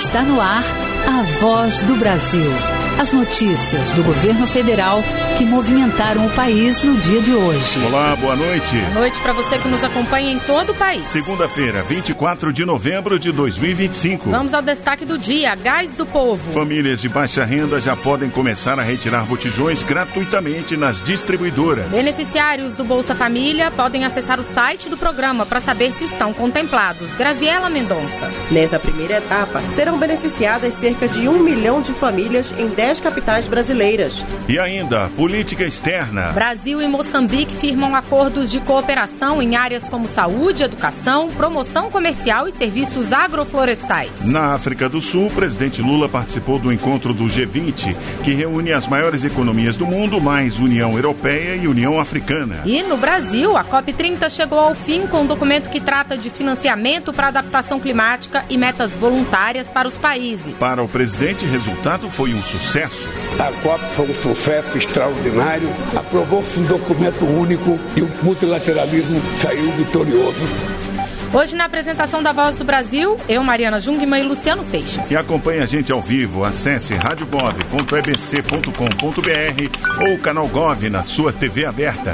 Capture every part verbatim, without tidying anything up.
Está no ar a Voz do Brasil. As notícias do governo federal que movimentaram o país no dia de hoje. Olá, boa noite. Boa noite para você que nos acompanha em todo o país. Segunda-feira, vinte e quatro de novembro de dois mil e vinte e cinco. Vamos ao destaque do dia, Gás do Povo. Famílias de baixa renda já podem começar a retirar botijões gratuitamente nas distribuidoras. Beneficiários do Bolsa Família podem acessar o site do programa para saber se estão contemplados. Graziela Mendonça. Nessa primeira etapa, serão beneficiadas cerca de um milhão de famílias em dez capitais brasileiras. E ainda, política externa. Brasil e Moçambique firmam acordos de cooperação em áreas como saúde, educação, promoção comercial e serviços agroflorestais. Na África do Sul, o presidente Lula participou do encontro do G vinte, que reúne as maiores economias do mundo, mais União Europeia e União Africana. E no Brasil, a COP trinta chegou ao fim com um documento que trata de financiamento para adaptação climática e metas voluntárias para os países. Para o presidente, o resultado foi um sucesso. A COP foi um sucesso extraordinário, aprovou-se um documento único e o multilateralismo saiu vitorioso. Hoje, na apresentação da Voz do Brasil, eu, Mariana Jungmann e Luciano Seixas. E acompanhe a gente ao vivo. Acesse rádio gov ponto e b c ponto com ponto b r ou o canal Gov na sua T V aberta.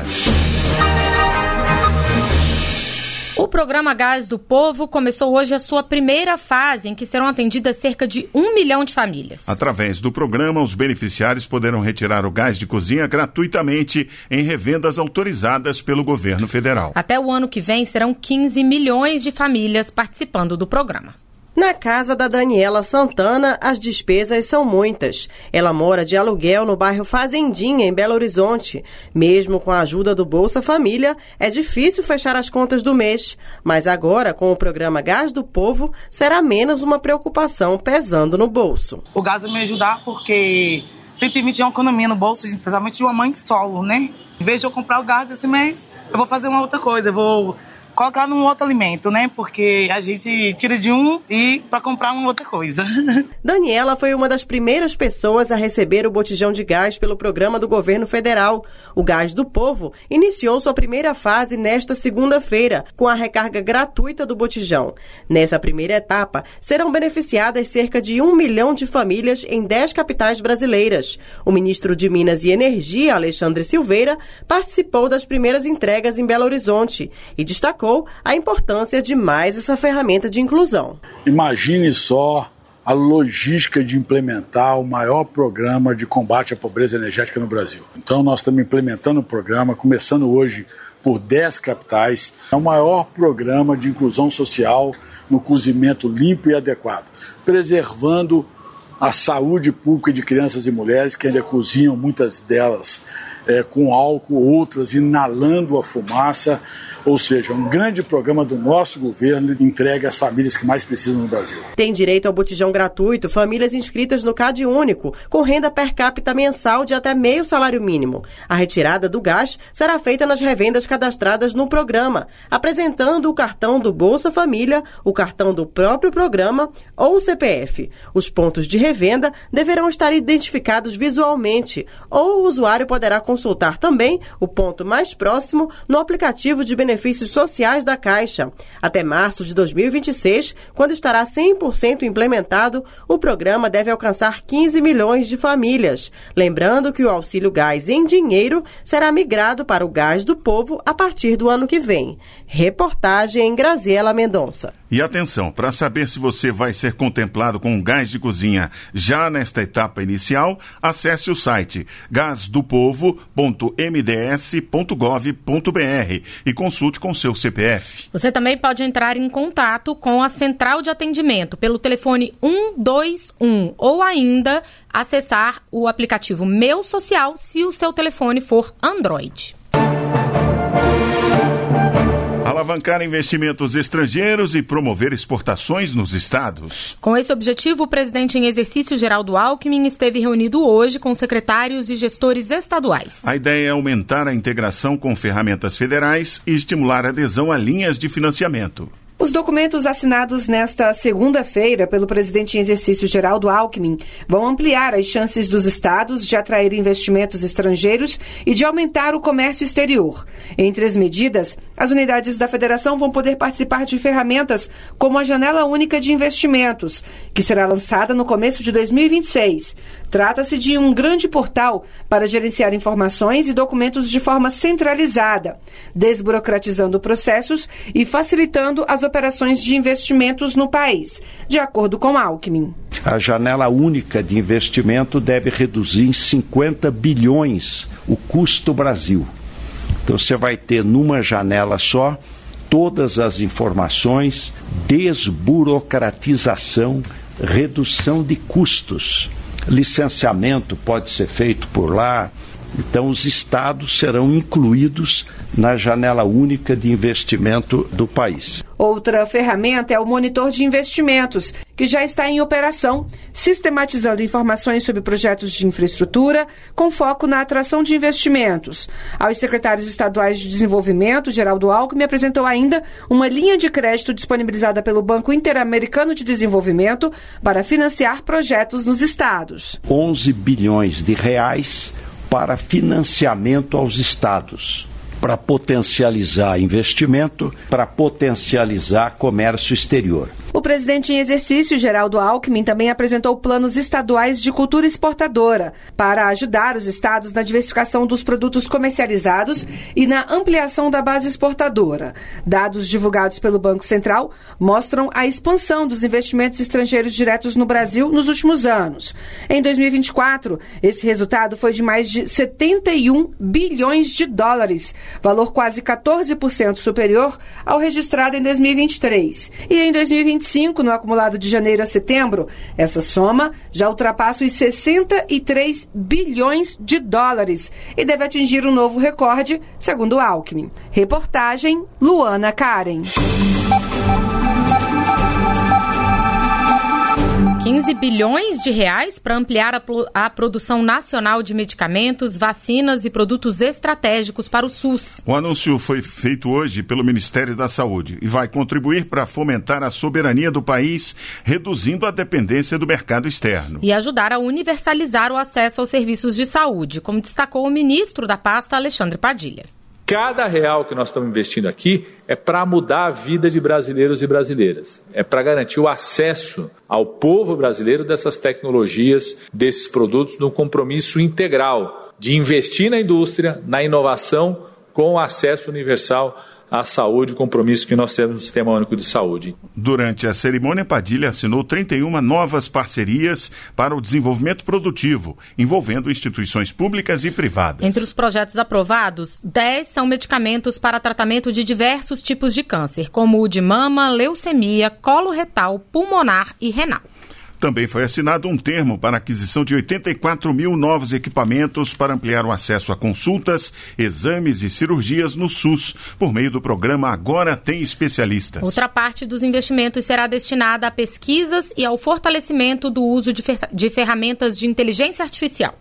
O programa Gás do Povo começou hoje a sua primeira fase, em que serão atendidas cerca de um milhão de famílias. Através do programa, os beneficiários poderão retirar o gás de cozinha gratuitamente em revendas autorizadas pelo governo federal. Até o ano que vem, serão quinze milhões de famílias participando do programa. Na casa da Daniela Santana, as despesas são muitas. Ela mora de aluguel no bairro Fazendinha, em Belo Horizonte. Mesmo com a ajuda do Bolsa Família, é difícil fechar as contas do mês. Mas agora, com o programa Gás do Povo, será menos uma preocupação pesando no bolso. O gás vai me ajudar porque cento e vinte é uma economia no bolso, principalmente de uma mãe solo, né? Em vez de eu comprar o gás esse mês, eu vou fazer uma outra coisa, eu vou colocar num outro alimento, né? Porque a gente tira de um e para comprar uma outra coisa. Daniela foi uma das primeiras pessoas a receber o botijão de gás pelo programa do governo federal. O Gás do Povo iniciou sua primeira fase nesta segunda-feira, com a recarga gratuita do botijão. Nessa primeira etapa, serão beneficiadas cerca de um milhão de famílias em dez capitais brasileiras. O ministro de Minas e Energia, Alexandre Silveira, participou das primeiras entregas em Belo Horizonte e destacou a importância de mais essa ferramenta de inclusão. Imagine só a logística de implementar o maior programa de combate à pobreza energética no Brasil. Então nós estamos implementando o programa, começando hoje por dez capitais. É o maior programa de inclusão social no cozimento limpo e adequado, preservando a saúde pública de crianças e mulheres que ainda cozinham, muitas delas é, com álcool, outras inalando a fumaça. Ou seja, um grande programa do nosso governo entregue às famílias que mais precisam no Brasil. Tem direito ao botijão gratuito famílias inscritas no Cade Único, com renda per capita mensal de até meio salário mínimo. A retirada do gás será feita nas revendas cadastradas no programa, apresentando o cartão do Bolsa Família, o cartão do próprio programa ou o C P F. Os pontos de revenda deverão estar identificados visualmente, ou o usuário poderá consultar também o ponto mais próximo no aplicativo de benefícios benefícios sociais da Caixa. Até março de dois mil e vinte e seis, quando estará cem por cento implementado, o programa deve alcançar quinze milhões de famílias. Lembrando que o auxílio gás em dinheiro será migrado para o Gás do Povo a partir do ano que vem. Reportagem Graziela Mendonça. E atenção, para saber se você vai ser contemplado com gás de cozinha já nesta etapa inicial, acesse o site gás do povo ponto m d s ponto gov ponto b r e consulte com seu C P F. Você também pode entrar em contato com a central de atendimento pelo telefone um dois um ou ainda acessar o aplicativo Meu Social se o seu telefone for Android. Alavancar investimentos estrangeiros e promover exportações nos estados. Com esse objetivo, o presidente em exercício, Geraldo Alckmin, esteve reunido hoje com secretários e gestores estaduais. A ideia é aumentar a integração com ferramentas federais e estimular a adesão a linhas de financiamento. Os documentos assinados nesta segunda-feira pelo presidente em exercício Geraldo Alckmin vão ampliar as chances dos estados de atrair investimentos estrangeiros e de aumentar o comércio exterior. Entre as medidas, as unidades da federação vão poder participar de ferramentas como a Janela Única de Investimentos, que será lançada no começo de dois mil e vinte e seis. Trata-se de um grande portal para gerenciar informações e documentos de forma centralizada, desburocratizando processos e facilitando as operações de investimentos no país, de acordo com Alckmin. A janela única de investimento deve reduzir em cinquenta bilhões o custo Brasil. Então você vai ter numa janela só todas as informações, desburocratização, redução de custos. Licenciamento pode ser feito por lá. Então, os estados serão incluídos na janela única de investimento do país. Outra ferramenta é o Monitor de Investimentos, que já está em operação, sistematizando informações sobre projetos de infraestrutura com foco na atração de investimentos. Aos secretários estaduais de desenvolvimento, Geraldo Alckmin apresentou ainda uma linha de crédito disponibilizada pelo Banco Interamericano de Desenvolvimento para financiar projetos nos estados. onze bilhões de reais para financiamento aos estados, para potencializar investimento, para potencializar comércio exterior. O presidente em exercício, Geraldo Alckmin, também apresentou planos estaduais de cultura exportadora para ajudar os estados na diversificação dos produtos comercializados e na ampliação da base exportadora. Dados divulgados pelo Banco Central mostram a expansão dos investimentos estrangeiros diretos no Brasil nos últimos anos. Em dois mil e vinte e quatro, esse resultado foi de mais de setenta e um bilhões de dólares, valor quase quatorze por cento superior ao registrado em dois mil e vinte e três. E em dois mil e vinte e cinco, no acumulado de janeiro a setembro, essa soma já ultrapassa os sessenta e três bilhões de dólares e deve atingir um novo recorde, segundo Alckmin. Reportagem Luana Karen. quinze bilhões de reais para ampliar a, a produção nacional de medicamentos, vacinas e produtos estratégicos para o SUS. O anúncio foi feito hoje pelo Ministério da Saúde e vai contribuir para fomentar a soberania do país, reduzindo a dependência do mercado externo. E ajudar a universalizar o acesso aos serviços de saúde, como destacou o ministro da pasta, Alexandre Padilha. Cada real que nós estamos investindo aqui é para mudar a vida de brasileiros e brasileiras. É para garantir o acesso ao povo brasileiro dessas tecnologias, desses produtos, num compromisso integral de investir na indústria, na inovação, com acesso universal à saúde, compromisso que nós temos no Sistema Único de Saúde. Durante a cerimônia, Padilha assinou trinta e uma novas parcerias para o desenvolvimento produtivo, envolvendo instituições públicas e privadas. Entre os projetos aprovados, dez são medicamentos para tratamento de diversos tipos de câncer, como o de mama, leucemia, colo retal, pulmonar e renal. Também foi assinado um termo para a aquisição de oitenta e quatro mil novos equipamentos para ampliar o acesso a consultas, exames e cirurgias no SUS, por meio do programa Agora Tem Especialistas. Outra parte dos investimentos será destinada a pesquisas e ao fortalecimento do uso de, fer- de ferramentas de inteligência artificial.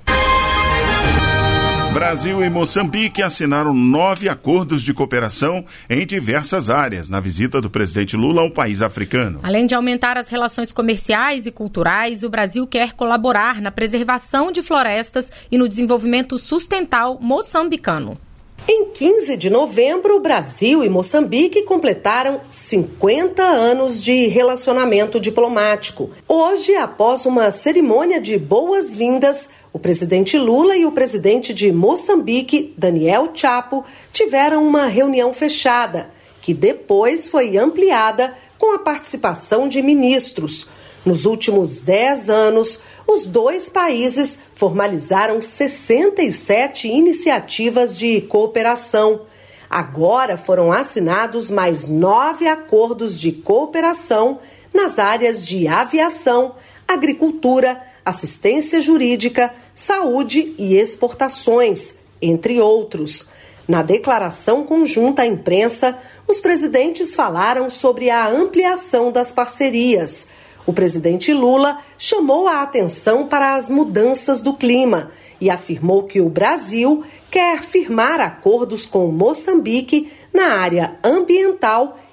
Brasil e Moçambique assinaram nove acordos de cooperação em diversas áreas na visita do presidente Lula ao país africano. Além de aumentar as relações comerciais e culturais, o Brasil quer colaborar na preservação de florestas e no desenvolvimento sustentável moçambicano. Em quinze de novembro, Brasil e Moçambique completaram cinquenta anos de relacionamento diplomático. Hoje, após uma cerimônia de boas-vindas, o presidente Lula e o presidente de Moçambique, Daniel Chapo, tiveram uma reunião fechada, que depois foi ampliada com a participação de ministros. Nos últimos dez anos, os dois países formalizaram sessenta e sete iniciativas de cooperação. Agora foram assinados mais nove acordos de cooperação nas áreas de aviação, agricultura, assistência jurídica, saúde e exportações, entre outros. Na declaração conjunta à imprensa, os presidentes falaram sobre a ampliação das parcerias. O presidente Lula chamou a atenção para as mudanças do clima e afirmou que o Brasil quer firmar acordos com Moçambique na área ambiental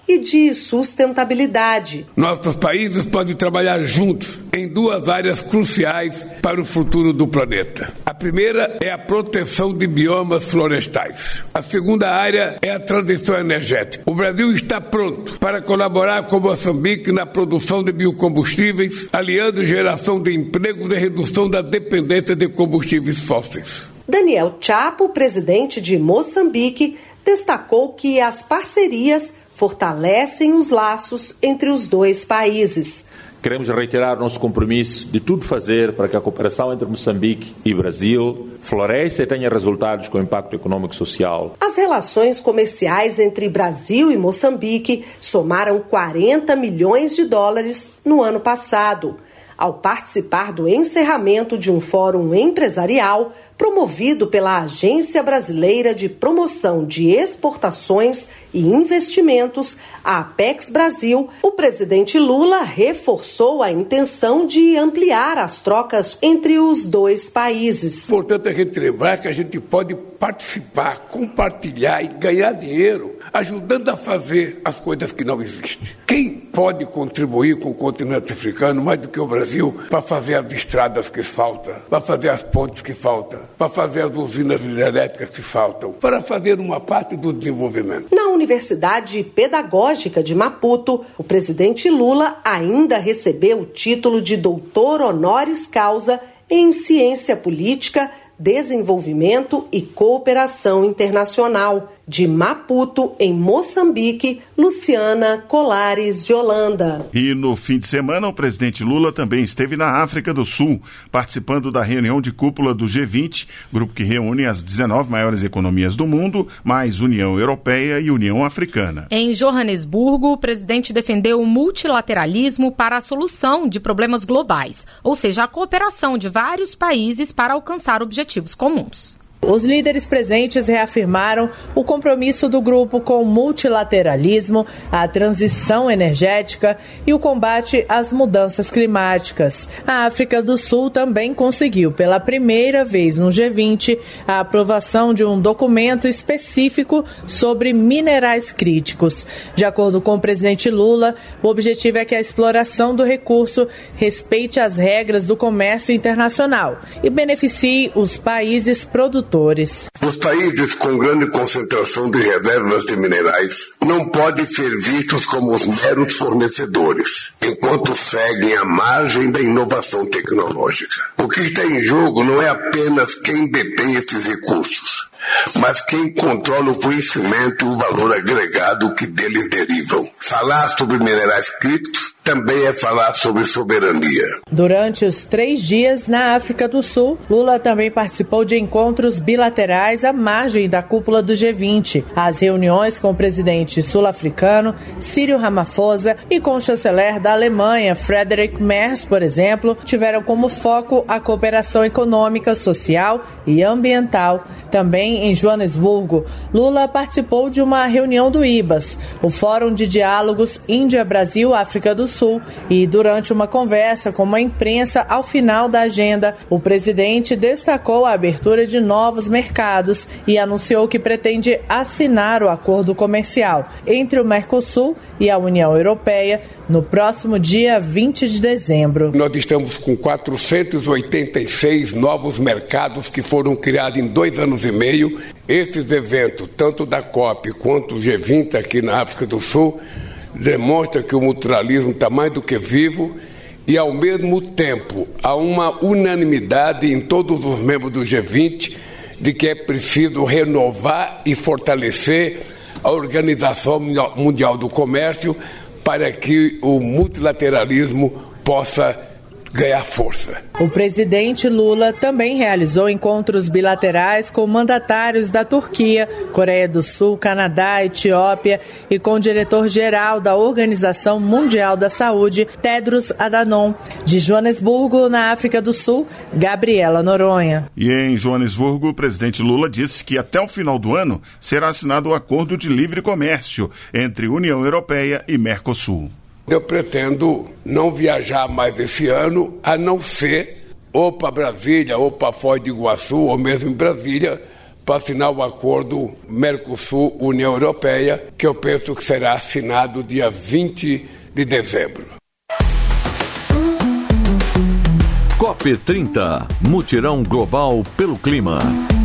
e de sustentabilidade. Nossos países podem trabalhar juntos em duas áreas cruciais para o futuro do planeta. A primeira é a proteção de biomas florestais. A segunda área é a transição energética. O Brasil está pronto para colaborar com Moçambique na produção de biocombustíveis, aliando geração de empregos e redução da dependência de combustíveis fósseis. Daniel Chapo, presidente de Moçambique, destacou que as parcerias fortalecem os laços entre os dois países. Queremos reiterar nosso compromisso de tudo fazer para que a cooperação entre Moçambique e Brasil floresça e tenha resultados com impacto econômico e social. As relações comerciais entre Brasil e Moçambique somaram quarenta milhões de dólares no ano passado, ao participar do encerramento de um fórum empresarial promovido pela Agência Brasileira de Promoção de Exportações e Investimentos, a Apex Brasil. O presidente Lula reforçou a intenção de ampliar as trocas entre os dois países. Portanto, a gente lembrar que a gente pode participar, compartilhar e ganhar dinheiro, ajudando a fazer as coisas que não existem. Quem pode contribuir com o continente africano mais do que o Brasil para fazer as estradas que faltam, para fazer as pontes que faltam, para fazer as usinas elétricas que faltam, para fazer uma parte do desenvolvimento? Na Universidade Pedagógica de Maputo, o presidente Lula ainda recebeu o título de doutor honoris causa em ciência política, desenvolvimento e cooperação internacional. De Maputo, em Moçambique, Luciana Colares de Holanda. E no fim de semana, o presidente Lula também esteve na África do Sul, participando da reunião de cúpula do G vinte, grupo que reúne as dezenove maiores economias do mundo, mais União Europeia e União Africana. Em Joanesburgo, o presidente defendeu o multilateralismo para a solução de problemas globais, ou seja, a cooperação de vários países para alcançar objetivos comuns. Os líderes presentes reafirmaram o compromisso do grupo com o multilateralismo, a transição energética e o combate às mudanças climáticas. A África do Sul também conseguiu, pela primeira vez no G vinte, a aprovação de um documento específico sobre minerais críticos. De acordo com o presidente Lula, o objetivo é que a exploração do recurso respeite as regras do comércio internacional e beneficie os países produtores. Os países com grande concentração de reservas de minerais não podem ser vistos como os meros fornecedores, enquanto seguem à margem da inovação tecnológica. O que está em jogo não é apenas quem detém esses recursos, mas quem controla o conhecimento e o valor agregado que deles derivam. Falar sobre minerais críticos também é falar sobre soberania. Durante os três dias na África do Sul, Lula também participou de encontros bilaterais à margem da cúpula do G vinte. As reuniões com o presidente sul-africano Cyril Ramaphosa e com o chanceler da Alemanha, Friedrich Merz, por exemplo, tiveram como foco a cooperação econômica, social e ambiental. Também em Joanesburgo, Lula participou de uma reunião do I B A S, o Fórum de Diálogos Índia-Brasil-África do Sul, e durante uma conversa com a imprensa ao final da agenda, o presidente destacou a abertura de novos mercados e anunciou que pretende assinar o acordo comercial entre o Mercosul e a União Europeia no próximo dia vinte de dezembro. Nós estamos com quatrocentos e oitenta e seis novos mercados que foram criados em dois anos e meio. Esses eventos, tanto da COP quanto o G vinte aqui na África do Sul, demonstra que o multilateralismo está mais do que vivo e, ao mesmo tempo, há uma unanimidade em todos os membros do G vinte de que é preciso renovar e fortalecer a Organização Mundial do Comércio para que o multilateralismo possa ganhar força. O presidente Lula também realizou encontros bilaterais com mandatários da Turquia, Coreia do Sul, Canadá, Etiópia e com o diretor-geral da Organização Mundial da Saúde, Tedros Adhanom. De Joanesburgo, na África do Sul, Gabriela Noronha. E em Joanesburgo, o presidente Lula disse que até o final do ano será assinado o Acordo de Livre Comércio entre União Europeia e Mercosul. Eu pretendo não viajar mais esse ano, a não ser ou para Brasília, ou para Foz do Iguaçu, ou mesmo em Brasília, para assinar o acordo Mercosul-União Europeia, que eu penso que será assinado dia vinte de dezembro. COP trinta, Mutirão Global pelo Clima.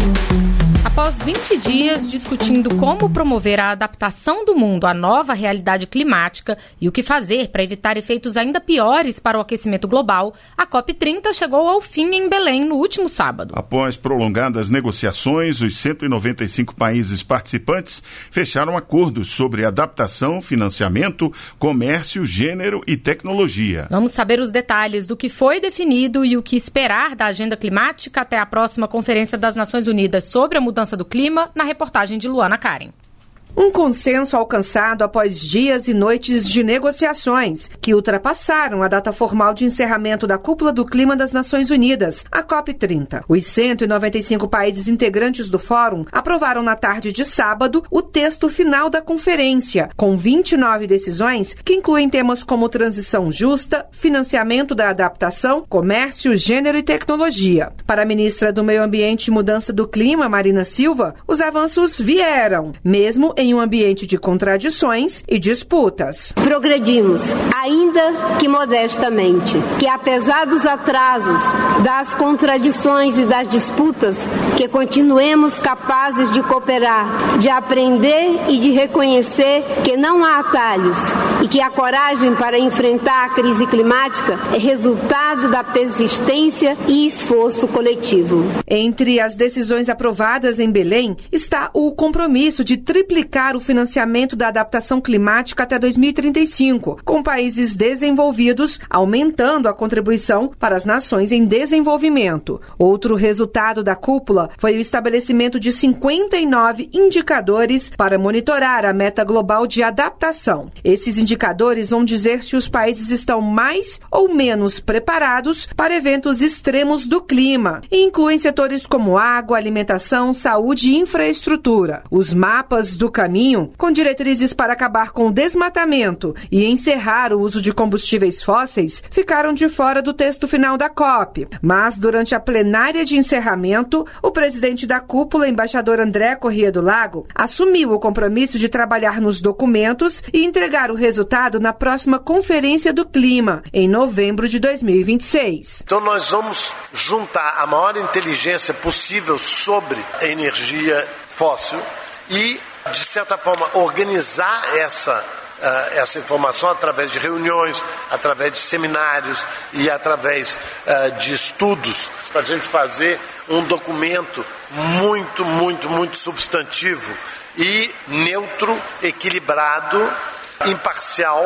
Após vinte dias discutindo como promover a adaptação do mundo à nova realidade climática e o que fazer para evitar efeitos ainda piores para o aquecimento global, a COP trinta chegou ao fim em Belém no último sábado. Após prolongadas negociações, os cento e noventa e cinco países participantes fecharam acordos sobre adaptação, financiamento, comércio, gênero e tecnologia. Vamos saber os detalhes do que foi definido e o que esperar da agenda climática até a próxima Conferência das Nações Unidas sobre a Mudança do Clima, na reportagem de Luana Karen. Um consenso alcançado após dias e noites de negociações, que ultrapassaram a data formal de encerramento da Cúpula do Clima das Nações Unidas, a COP trinta. Os cento e noventa e cinco países integrantes do fórum aprovaram na tarde de sábado o texto final da conferência, com vinte e nove decisões que incluem temas como transição justa, financiamento da adaptação, comércio, gênero e tecnologia. Para a ministra do Meio Ambiente e Mudança do Clima, Marina Silva, os avanços vieram, mesmo em em um ambiente de contradições e disputas. Progredimos, ainda que modestamente, que apesar dos atrasos, das contradições e das disputas, que continuemos capazes de cooperar, de aprender e de reconhecer que não há atalhos e que a coragem para enfrentar a crise climática é resultado da persistência e esforço coletivo. Entre as decisões aprovadas em Belém está o compromisso de triplicar o financiamento da adaptação climática até dois mil e trinta e cinco, com países desenvolvidos aumentando a contribuição para as nações em desenvolvimento. Outro resultado da cúpula foi o estabelecimento de cinquenta e nove indicadores para monitorar a meta global de adaptação. Esses indicadores vão dizer se os países estão mais ou menos preparados para eventos extremos do clima e incluem setores como água, alimentação, saúde e infraestrutura. Os mapas do caminho, com diretrizes para acabar com o desmatamento e encerrar o uso de combustíveis fósseis, ficaram de fora do texto final da COP. Mas, durante a plenária de encerramento, o presidente da cúpula, embaixador André Corrêa do Lago, assumiu o compromisso de trabalhar nos documentos e entregar o resultado na próxima Conferência do Clima, em novembro de dois mil e vinte e seis. Então nós vamos juntar a maior inteligência possível sobre a energia fóssil e, de certa forma, organizar essa, uh, essa informação através de reuniões, através de seminários e através uh, de estudos, para a gente fazer um documento muito, muito, muito substantivo e neutro, equilibrado, imparcial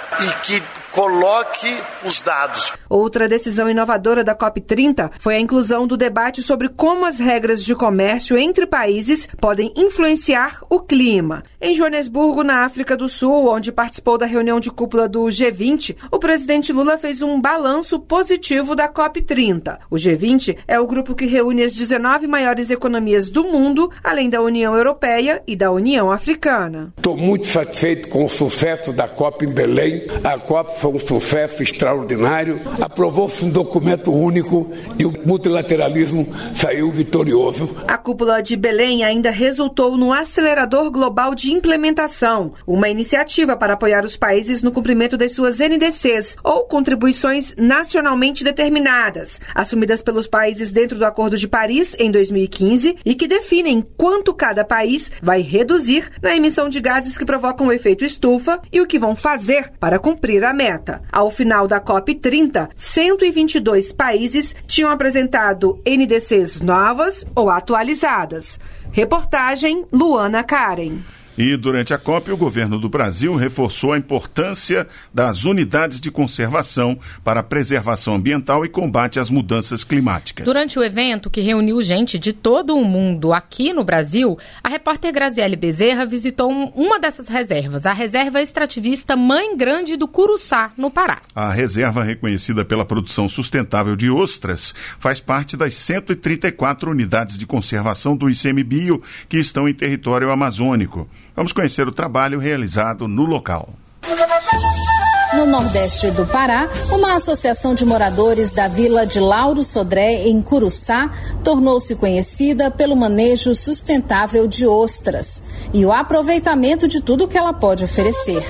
e que coloque os dados. Outra decisão inovadora da COP trinta foi a inclusão do debate sobre como as regras de comércio entre países podem influenciar o clima. Em Joanesburgo, na África do Sul, onde participou da reunião de cúpula do G vinte, o presidente Lula fez um balanço positivo da COP trinta. O G vinte é o grupo que reúne as dezenove maiores economias do mundo, além da União Europeia e da União Africana. Estou muito satisfeito com o sucesso da COP em Belém. A COP foi um sucesso extraordinário. Aprovou-se um documento único e o multilateralismo saiu vitorioso. A cúpula de Belém ainda resultou no Acelerador Global de Implementação, uma iniciativa para apoiar os países no cumprimento das suas N D Cs, ou contribuições nacionalmente determinadas, assumidas pelos países dentro do Acordo de Paris em dois mil e quinze e que definem quanto cada país vai reduzir na emissão de gases que provocam o efeito estufa e o que vão fazer para cumprir a meta. Ao final da COP trinta, cento e vinte e dois países tinham apresentado N D Cs novas ou atualizadas. Reportagem Luana Karen. E durante a COP, o governo do Brasil reforçou a importância das unidades de conservação para a preservação ambiental e combate às mudanças climáticas. Durante o evento, que reuniu gente de todo o mundo aqui no Brasil, a repórter Graziele Bezerra visitou uma dessas reservas, a Reserva Extrativista Mãe Grande do Curuçá, no Pará. A reserva, reconhecida pela produção sustentável de ostras, faz parte das cento e trinta e quatro unidades de conservação do ICMBio que estão em território amazônico. Vamos conhecer o trabalho realizado no local. No nordeste do Pará, uma associação de moradores da vila de Lauro Sodré, em Curuçá, tornou-se conhecida pelo manejo sustentável de ostras e o aproveitamento de tudo que ela pode oferecer.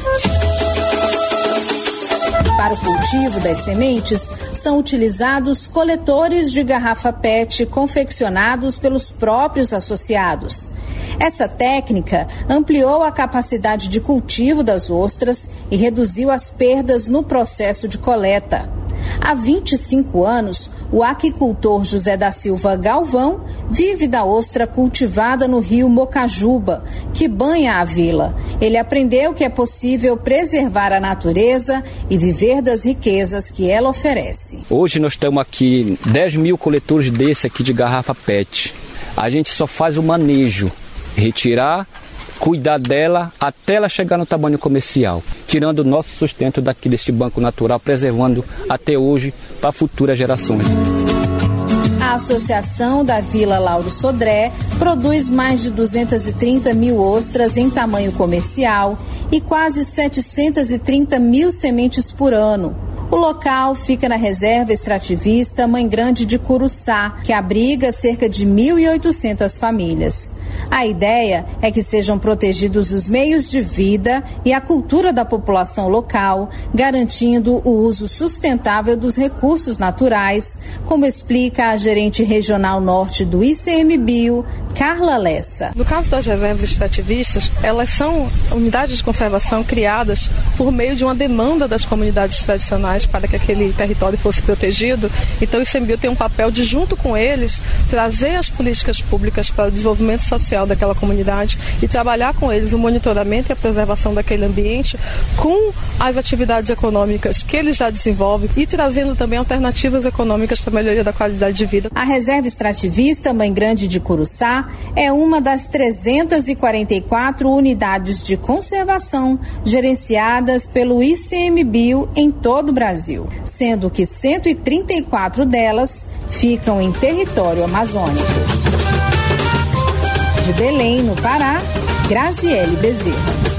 Para o cultivo das sementes, são utilizados coletores de garrafa P E T confeccionados pelos próprios associados. Essa técnica ampliou a capacidade de cultivo das ostras e reduziu as perdas no processo de coleta. Há vinte e cinco anos, o aquicultor José da Silva Galvão vive da ostra cultivada no rio Mocajuba, que banha a vila. Ele aprendeu que é possível preservar a natureza e viver das riquezas que ela oferece. Hoje nós estamos aqui, dez mil coletores desse aqui de garrafa P E T. A gente só faz o manejo, retirar, cuidar dela até ela chegar no tamanho comercial, tirando o nosso sustento daqui deste banco natural, preservando até hoje para futuras gerações. A Associação da Vila Lauro Sodré produz mais de duzentas e trinta mil ostras em tamanho comercial e quase setecentas e trinta mil sementes por ano. O local fica na reserva extrativista Mãe Grande de Curuçá, que abriga cerca de mil e oitocentas famílias. A ideia é que sejam protegidos os meios de vida e a cultura da população local, garantindo o uso sustentável dos recursos naturais, como explica a gerente regional norte do I C M Bio, Carla Lessa. No caso das reservas extrativistas, elas são unidades de conservação criadas por meio de uma demanda das comunidades tradicionais para que aquele território fosse protegido. Então o I C M Bio tem um papel de, junto com eles, trazer as políticas públicas para o desenvolvimento social daquela comunidade e trabalhar com eles o monitoramento e a preservação daquele ambiente com as atividades econômicas que eles já desenvolvem e trazendo também alternativas econômicas para a melhoria da qualidade de vida. A reserva extrativista Mãe Grande de Curuçá é uma das trezentas e quarenta e quatro unidades de conservação gerenciadas pelo I C M Bio em todo o Brasil, sendo que cento e trinta e quatro delas ficam em território amazônico. De Belém, no Pará, Graziele Bezerra.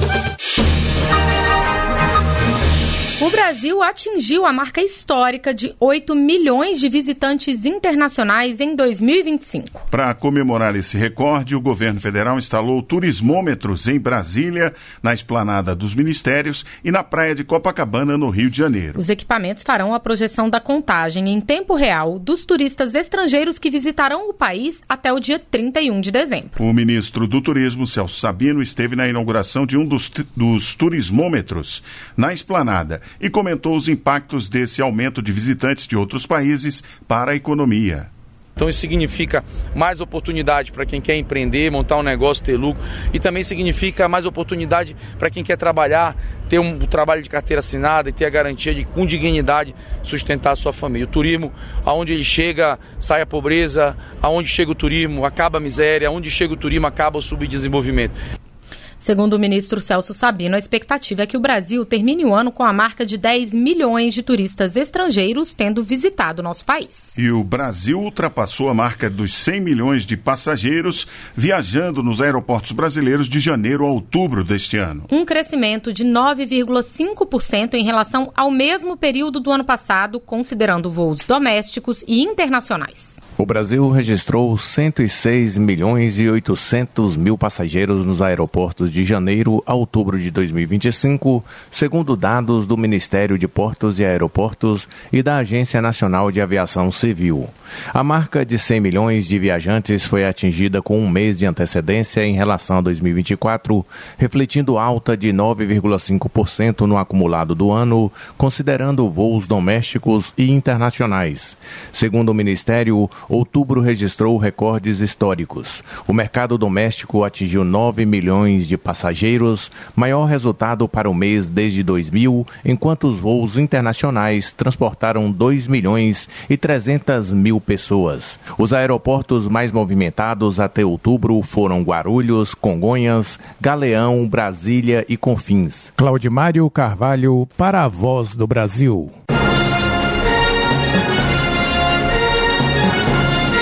O Brasil atingiu a marca histórica de oito milhões de visitantes internacionais em dois mil e vinte e cinco. Para comemorar esse recorde, o governo federal instalou turismômetros em Brasília, na esplanada dos ministérios e na praia de Copacabana, no Rio de Janeiro. Os equipamentos farão a projeção da contagem em tempo real dos turistas estrangeiros que visitarão o país até o dia trinta e um de dezembro. O ministro do Turismo, Celso Sabino, esteve na inauguração de um dos, dos turismômetros na esplanada e comentou os impactos desse aumento de visitantes de outros países para a economia. Então isso significa mais oportunidade para quem quer empreender, montar um negócio, ter lucro, e também significa mais oportunidade para quem quer trabalhar, ter um trabalho de carteira assinada e ter a garantia de, com dignidade, sustentar a sua família. O turismo, aonde ele chega, sai a pobreza, aonde chega o turismo, acaba a miséria, aonde chega o turismo, acaba o subdesenvolvimento. Segundo o ministro Celso Sabino, a expectativa é que o Brasil termine o ano com a marca de dez milhões de turistas estrangeiros tendo visitado o nosso país. E o Brasil ultrapassou a marca dos cem milhões de passageiros viajando nos aeroportos brasileiros de janeiro a outubro deste ano. Um crescimento de nove vírgula cinco por cento em relação ao mesmo período do ano passado, considerando voos domésticos e internacionais. O Brasil registrou cento e seis milhões e oitocentos mil passageiros nos aeroportos de janeiro a outubro de dois mil e vinte e cinco, segundo dados do Ministério de Portos e Aeroportos e da Agência Nacional de Aviação Civil. A marca de cem milhões de viajantes foi atingida com um mês de antecedência em relação a dois mil e vinte e quatro, refletindo alta de nove vírgula cinco por cento no acumulado do ano, considerando voos domésticos e internacionais. Segundo o Ministério, outubro registrou recordes históricos. O mercado doméstico atingiu nove milhões de passageiros, maior resultado para o mês desde dois mil, enquanto os voos internacionais transportaram dois milhões e trezentas mil pessoas. Os aeroportos mais movimentados até outubro foram Guarulhos, Congonhas, Galeão, Brasília e Confins. Claudimário Carvalho, para a Voz do Brasil.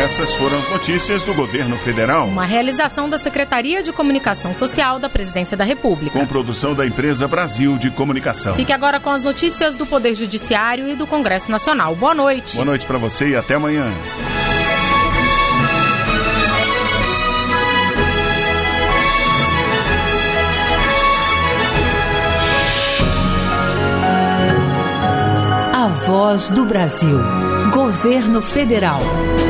essas foram as notícias do governo federal. Uma realização da Secretaria de Comunicação Social da Presidência da República. Com produção da empresa Brasil de Comunicação. Fique agora com as notícias do Poder Judiciário e do Congresso Nacional. Boa noite. Boa noite para você e até amanhã. A Voz do Brasil. Governo Federal.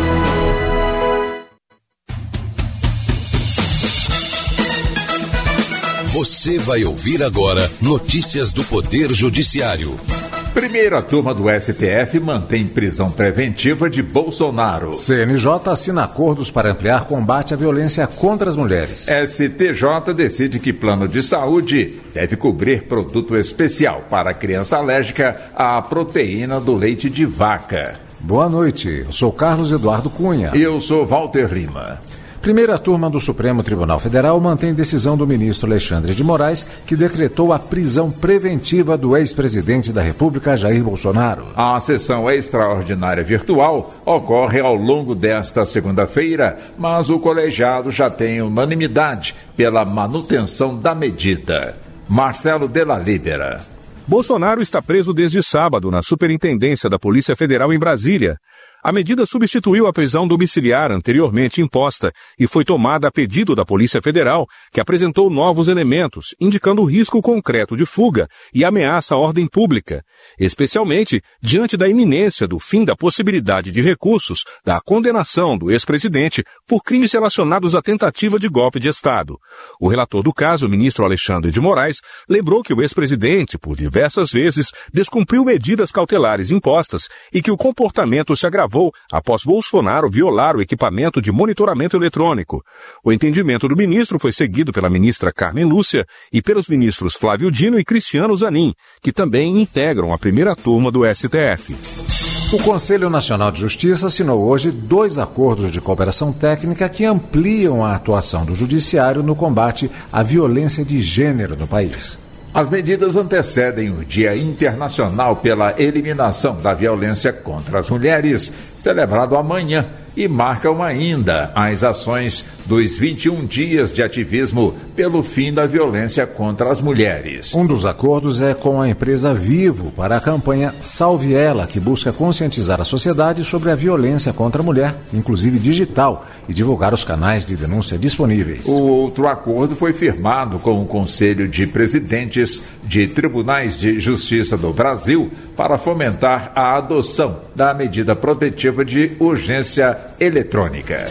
Você vai ouvir agora notícias do Poder Judiciário. Primeira turma do S T F mantém prisão preventiva de Bolsonaro. C N J assina acordos para ampliar combate à violência contra as mulheres. S T J decide que plano de saúde deve cobrir produto especial para criança alérgica à proteína do leite de vaca. Boa noite, eu sou Carlos Eduardo Cunha. E eu sou Walter Lima. Primeira turma do Supremo Tribunal Federal mantém decisão do ministro Alexandre de Moraes, que decretou a prisão preventiva do ex-presidente da República, Jair Bolsonaro. A sessão extraordinária virtual ocorre ao longo desta segunda-feira, mas o colegiado já tem unanimidade pela manutenção da medida. Marcelo Della Libera. Bolsonaro está preso desde sábado na Superintendência da Polícia Federal em Brasília. A medida substituiu a prisão domiciliar anteriormente imposta e foi tomada a pedido da Polícia Federal, que apresentou novos elementos, indicando risco concreto de fuga e ameaça à ordem pública, especialmente diante da iminência do fim da possibilidade de recursos da condenação do ex-presidente por crimes relacionados à tentativa de golpe de Estado. O relator do caso, o ministro Alexandre de Moraes, lembrou que o ex-presidente, por diversas vezes, descumpriu medidas cautelares impostas e que o comportamento se agravou após Bolsonaro violar o equipamento de monitoramento eletrônico. O entendimento do ministro foi seguido pela ministra Carmen Lúcia e pelos ministros Flávio Dino e Cristiano Zanin, que também integram a primeira turma do S T F. O Conselho Nacional de Justiça assinou hoje dois acordos de cooperação técnica que ampliam a atuação do Judiciário no combate à violência de gênero no país. As medidas antecedem o Dia Internacional pela Eliminação da Violência contra as Mulheres, celebrado amanhã, e marcam ainda as ações dos vinte e um dias de ativismo pelo fim da violência contra as mulheres. Um dos acordos é com a empresa Vivo para a campanha Salve Ela, que busca conscientizar a sociedade sobre a violência contra a mulher, inclusive digital, e divulgar os canais de denúncia disponíveis. O outro acordo foi firmado com o Conselho de Presidentes de Tribunais de Justiça do Brasil para fomentar a adoção da medida protetiva de urgência eletrônica.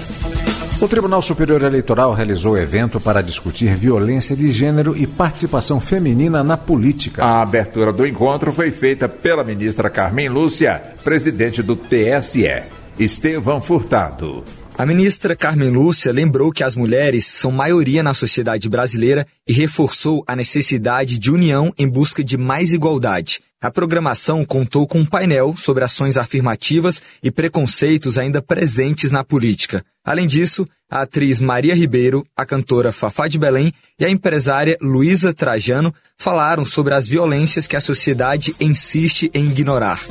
O Tribunal Superior Eleitoral realizou evento para discutir violência de gênero e participação feminina na política. A abertura do encontro foi feita pela ministra Carmen Lúcia, presidente do T S E. Estevão Furtado. A ministra Carmen Lúcia lembrou que as mulheres são maioria na sociedade brasileira e reforçou a necessidade de união em busca de mais igualdade. A programação contou com um painel sobre ações afirmativas e preconceitos ainda presentes na política. Além disso, a atriz Maria Ribeiro, a cantora Fafá de Belém e a empresária Luísa Trajano falaram sobre as violências que a sociedade insiste em ignorar.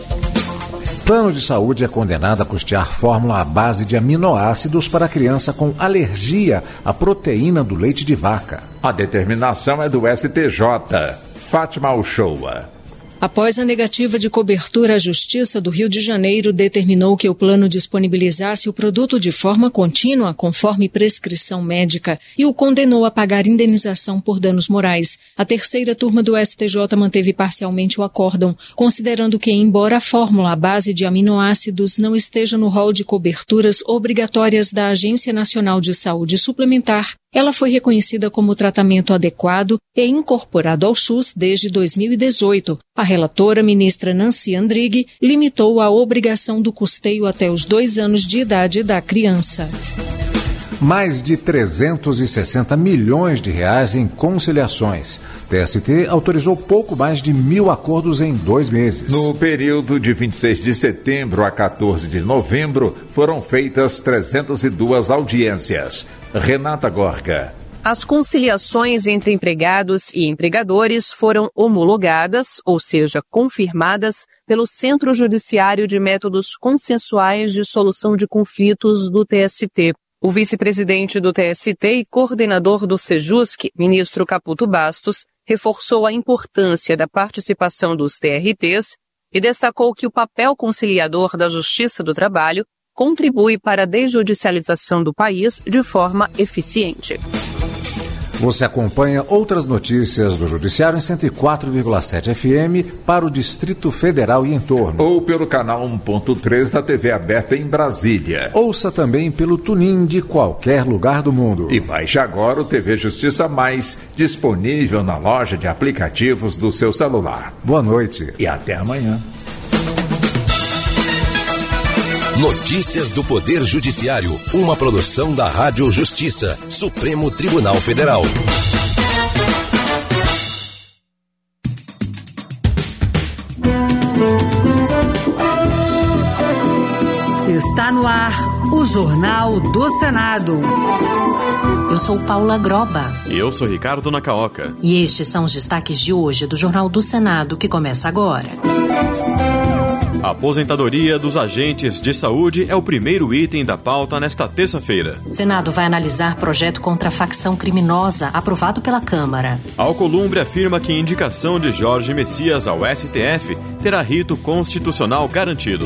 Plano de Saúde é condenado a custear fórmula à base de aminoácidos para criança com alergia à proteína do leite de vaca. A determinação é do S T J. Fátima Uchoa. Após a negativa de cobertura, a Justiça do Rio de Janeiro determinou que o plano disponibilizasse o produto de forma contínua, conforme prescrição médica, e o condenou a pagar indenização por danos morais. A terceira turma do S T J manteve parcialmente o acórdão, considerando que, embora a fórmula à base de aminoácidos não esteja no rol de coberturas obrigatórias da Agência Nacional de Saúde Suplementar, ela foi reconhecida como tratamento adequado e incorporado ao SUS desde dois mil e dezoito. A relatora, ministra Nancy Andrighi, limitou a obrigação do custeio até os dois anos de idade da criança. Mais de trezentos e sessenta milhões de reais em conciliações. T S T autorizou pouco mais de mil acordos em dois meses. No período de vinte e seis de setembro a quatorze de novembro, foram feitas trezentas e duas audiências. Renata Gorga. As conciliações entre empregados e empregadores foram homologadas, ou seja, confirmadas, pelo Centro Judiciário de Métodos Consensuais de Solução de Conflitos do T S T. O vice-presidente do T S T e coordenador do Sejusc, ministro Caputo Bastos, reforçou a importância da participação dos T R Ts e destacou que o papel conciliador da Justiça do Trabalho contribui para a desjudicialização do país de forma eficiente. Você acompanha outras notícias do Judiciário em cento e quatro vírgula sete F M para o Distrito Federal e entorno. Ou pelo canal um ponto três da T V aberta em Brasília. Ouça também pelo TuneIn de qualquer lugar do mundo. E baixe agora o T V Justiça Mais, disponível na loja de aplicativos do seu celular. Boa noite. E até amanhã. Notícias do Poder Judiciário, uma produção da Rádio Justiça, Supremo Tribunal Federal. Está no ar o Jornal do Senado. Eu sou Paula Groba. E eu sou Ricardo Nacaoca. E estes são os destaques de hoje do Jornal do Senado, que começa agora. A aposentadoria dos agentes de saúde é o primeiro item da pauta nesta terça-feira. Senado vai analisar projeto contra a facção criminosa aprovado pela Câmara. Alcolumbre afirma que indicação de Jorge Messias ao S T F terá rito constitucional garantido.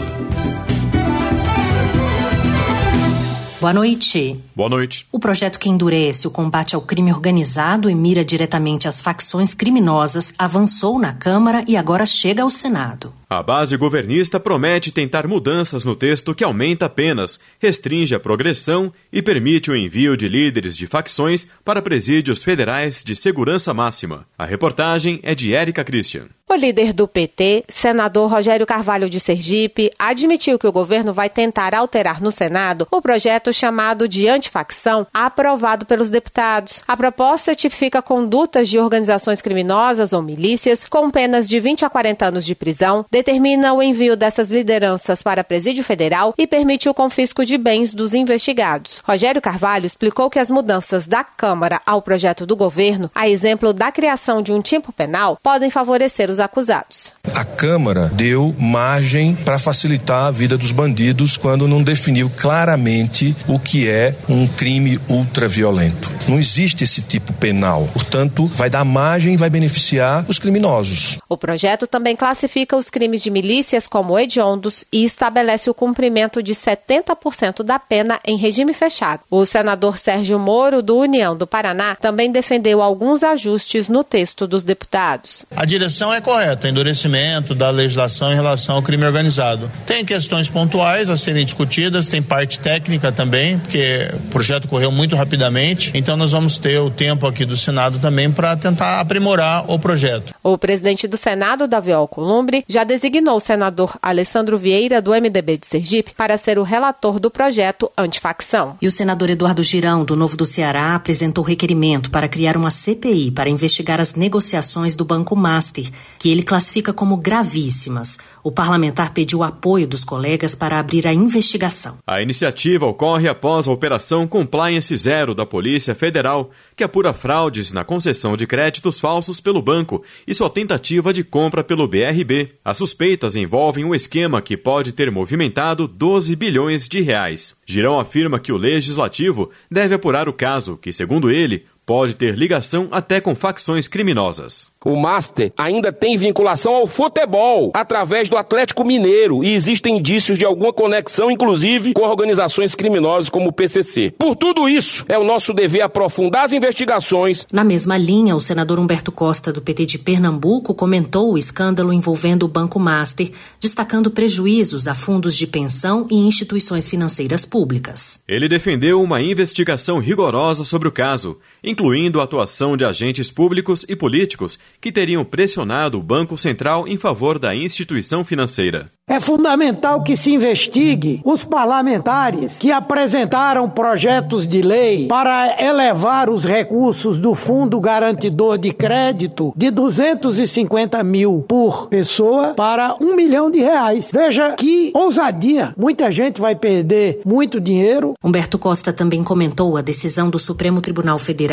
Boa noite. Boa noite. O projeto que endurece o combate ao crime organizado e mira diretamente as facções criminosas avançou na Câmara e agora chega ao Senado. A base governista promete tentar mudanças no texto que aumenta penas, restringe a progressão e permite o envio de líderes de facções para presídios federais de segurança máxima. A reportagem é de Érica Christian. O líder do P T, senador Rogério Carvalho de Sergipe, admitiu que o governo vai tentar alterar no Senado o projeto chamado de antifacção, aprovado pelos deputados. A proposta tipifica condutas de organizações criminosas ou milícias com penas de vinte a quarenta anos de prisão, determina o envio dessas lideranças para presídio federal e permite o confisco de bens dos investigados. Rogério Carvalho explicou que as mudanças da Câmara ao projeto do governo, a exemplo da criação de um tipo penal, podem favorecer os acusados. A Câmara deu margem para facilitar a vida dos bandidos quando não definiu claramente o que é um crime ultraviolento. Não existe esse tipo penal, portanto, vai dar margem e vai beneficiar os criminosos. O projeto também classifica os crimes de milícias como hediondos e estabelece o cumprimento de setenta por cento da pena em regime fechado. O senador Sérgio Moro, do União do Paraná, também defendeu alguns ajustes no texto dos deputados. A direção é correta, endurecimento da legislação em relação ao crime organizado. Tem questões pontuais a serem discutidas, tem parte técnica também, porque o projeto correu muito rapidamente, então nós vamos ter o tempo aqui do Senado também para tentar aprimorar o projeto. O presidente do Senado, Davi Alcolumbre, já designou o senador Alessandro Vieira, do M D B de Sergipe, para ser o relator do projeto antifacção. E o senador Eduardo Girão, do Novo do Ceará, apresentou requerimento para criar uma C P I para investigar as negociações do Banco Master, que ele classifica como gravíssimas. O parlamentar pediu apoio dos colegas para abrir a investigação. A iniciativa ocorre após a Operação Compliance Zero da Polícia Federal, que apura fraudes na concessão de créditos falsos pelo banco e sua tentativa de compra pelo B R B. As suspeitas envolvem um esquema que pode ter movimentado doze bilhões de reais. Girão afirma que o Legislativo deve apurar o caso, que, segundo ele, pode ter ligação até com facções criminosas. O Master ainda tem vinculação ao futebol, através do Atlético Mineiro, e existem indícios de alguma conexão, inclusive, com organizações criminosas como o P C C. Por tudo isso, é o nosso dever aprofundar as investigações. Na mesma linha, o senador Humberto Costa, do P T de Pernambuco, comentou o escândalo envolvendo o Banco Master, destacando prejuízos a fundos de pensão e instituições financeiras públicas. Ele defendeu uma investigação rigorosa sobre o caso, incluindo a atuação de agentes públicos e políticos que teriam pressionado o Banco Central em favor da instituição financeira. É fundamental que se investigue os parlamentares que apresentaram projetos de lei para elevar os recursos do Fundo Garantidor de Crédito de duzentos e cinquenta mil por pessoa para um milhão de reais. Veja que ousadia. Muita gente vai perder muito dinheiro. Humberto Costa também comentou a decisão do Supremo Tribunal Federal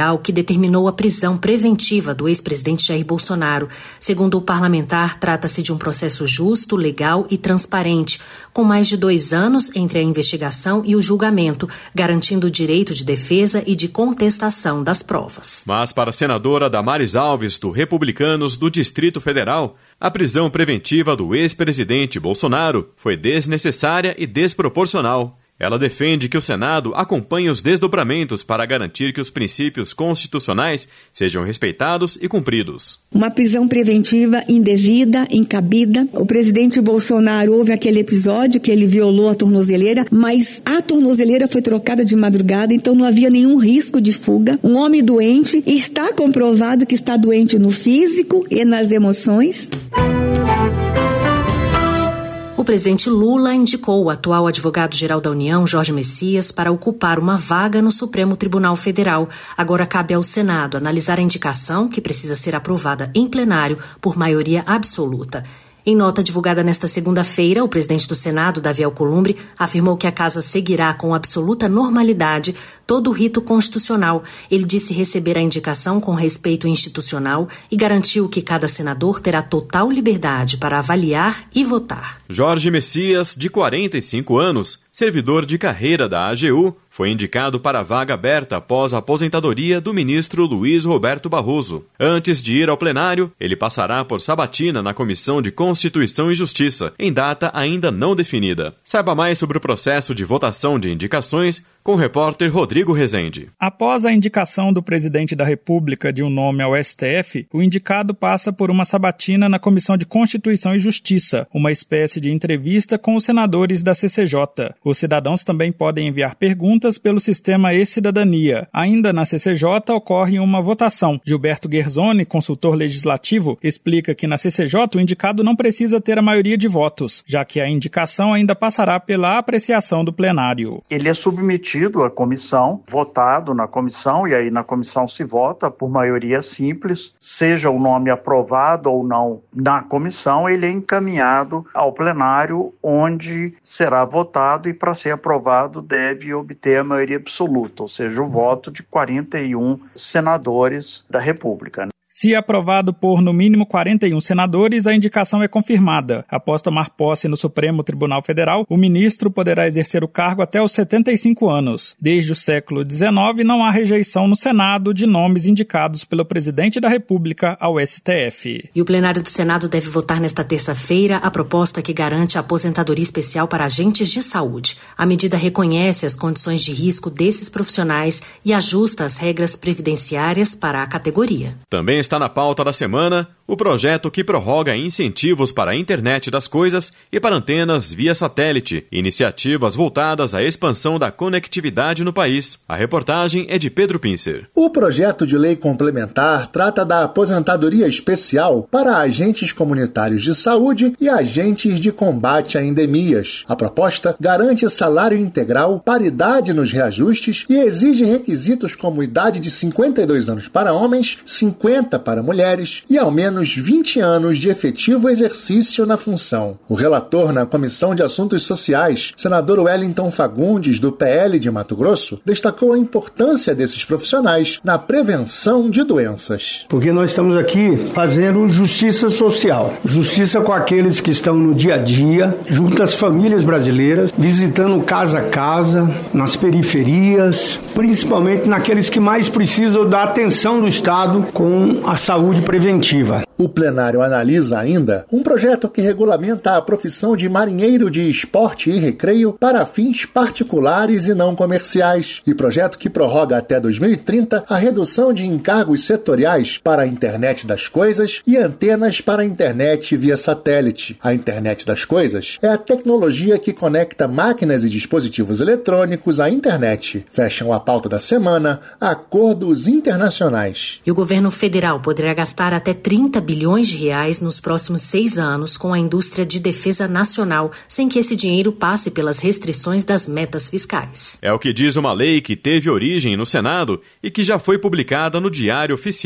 Federal que determinou a prisão preventiva do ex-presidente Jair Bolsonaro. Segundo o parlamentar, trata-se de um processo justo, legal e transparente, com mais de dois anos entre a investigação e o julgamento, garantindo o direito de defesa e de contestação das provas. Mas para a senadora Damares Alves, do Republicanos do Distrito Federal, a prisão preventiva do ex-presidente Bolsonaro foi desnecessária e desproporcional. Ela defende que o Senado acompanhe os desdobramentos para garantir que os princípios constitucionais sejam respeitados e cumpridos. Uma prisão preventiva indevida, incabida. O presidente Bolsonaro, houve aquele episódio que ele violou a tornozeleira, mas a tornozeleira foi trocada de madrugada, então não havia nenhum risco de fuga. Um homem doente, está comprovado que está doente no físico e nas emoções. O presidente Lula indicou o atual advogado-geral da União, Jorge Messias, para ocupar uma vaga no Supremo Tribunal Federal. Agora cabe ao Senado analisar a indicação, que precisa ser aprovada em plenário por maioria absoluta. Em nota divulgada nesta segunda-feira, o presidente do Senado, Davi Alcolumbre, afirmou que a casa seguirá com absoluta normalidade todo o rito constitucional. Ele disse receber a indicação com respeito institucional e garantiu que cada senador terá total liberdade para avaliar e votar. Jorge Messias, de quarenta e cinco anos, servidor de carreira da A G U, foi indicado para a vaga aberta após a aposentadoria do ministro Luiz Roberto Barroso. Antes de ir ao plenário, ele passará por sabatina na Comissão de Constituição e Justiça, em data ainda não definida. Saiba mais sobre o processo de votação de indicações com o repórter Rodrigo Rezende. Após a indicação do presidente da República de um nome ao S T F, o indicado passa por uma sabatina na Comissão de Constituição e Justiça, uma espécie de entrevista com os senadores da C C J. Os cidadãos também podem enviar perguntas pelo sistema e-Cidadania. Ainda na C C J ocorre uma votação. Gilberto Guerzoni, consultor legislativo, explica que na C C J o indicado não precisa ter a maioria de votos, já que a indicação ainda passará pela apreciação do plenário. Ele é submetido à comissão, votado na comissão, e aí na comissão se vota por maioria simples, seja o nome aprovado ou não na comissão, ele é encaminhado ao plenário, onde será votado e para ser aprovado deve obter a maioria absoluta, ou seja, o voto de quarenta e um senadores da República. Se aprovado por, no mínimo, quarenta e um senadores, a indicação é confirmada. Após tomar posse no Supremo Tribunal Federal, o ministro poderá exercer o cargo até os setenta e cinco anos. Desde o século dezenove, não há rejeição no Senado de nomes indicados pelo presidente da República ao S T F. E o plenário do Senado deve votar nesta terça-feira a proposta que garante a aposentadoria especial para agentes de saúde. A medida reconhece as condições de risco desses profissionais e ajusta as regras previdenciárias para a categoria. Também está na pauta da semana o projeto que prorroga incentivos para a internet das coisas e para antenas via satélite, iniciativas voltadas à expansão da conectividade no país. A reportagem é de Pedro Pincer. O projeto de lei complementar trata da aposentadoria especial para agentes comunitários de saúde e agentes de combate a endemias. A proposta garante salário integral, paridade nos reajustes e exige requisitos como idade de cinquenta e dois anos para homens, cinquenta para mulheres e ao menos vinte anos de efetivo exercício na função. O relator na Comissão de Assuntos Sociais, senador Wellington Fagundes, do P L de Mato Grosso, destacou a importância desses profissionais na prevenção de doenças. Porque nós estamos aqui fazendo justiça social, justiça com aqueles que estão no dia a dia, junto às famílias brasileiras, visitando casa a casa, nas periferias, principalmente naqueles que mais precisam da atenção do Estado com a saúde preventiva. O plenário analisa ainda um projeto que regulamenta a profissão de marinheiro de esporte e recreio para fins particulares e não comerciais, e projeto que prorroga até dois mil e trinta a redução de encargos setoriais para a internet das coisas e antenas para a internet via satélite. A internet das coisas é a tecnologia que conecta máquinas e dispositivos eletrônicos à internet. Fecham a pauta da semana acordos internacionais. E o governo federal poderá gastar até trinta bilhões de reais nos próximos seis anos com a indústria de defesa nacional, sem que esse dinheiro passe pelas restrições das metas fiscais. É o que diz uma lei que teve origem no Senado e que já foi publicada no Diário Oficial.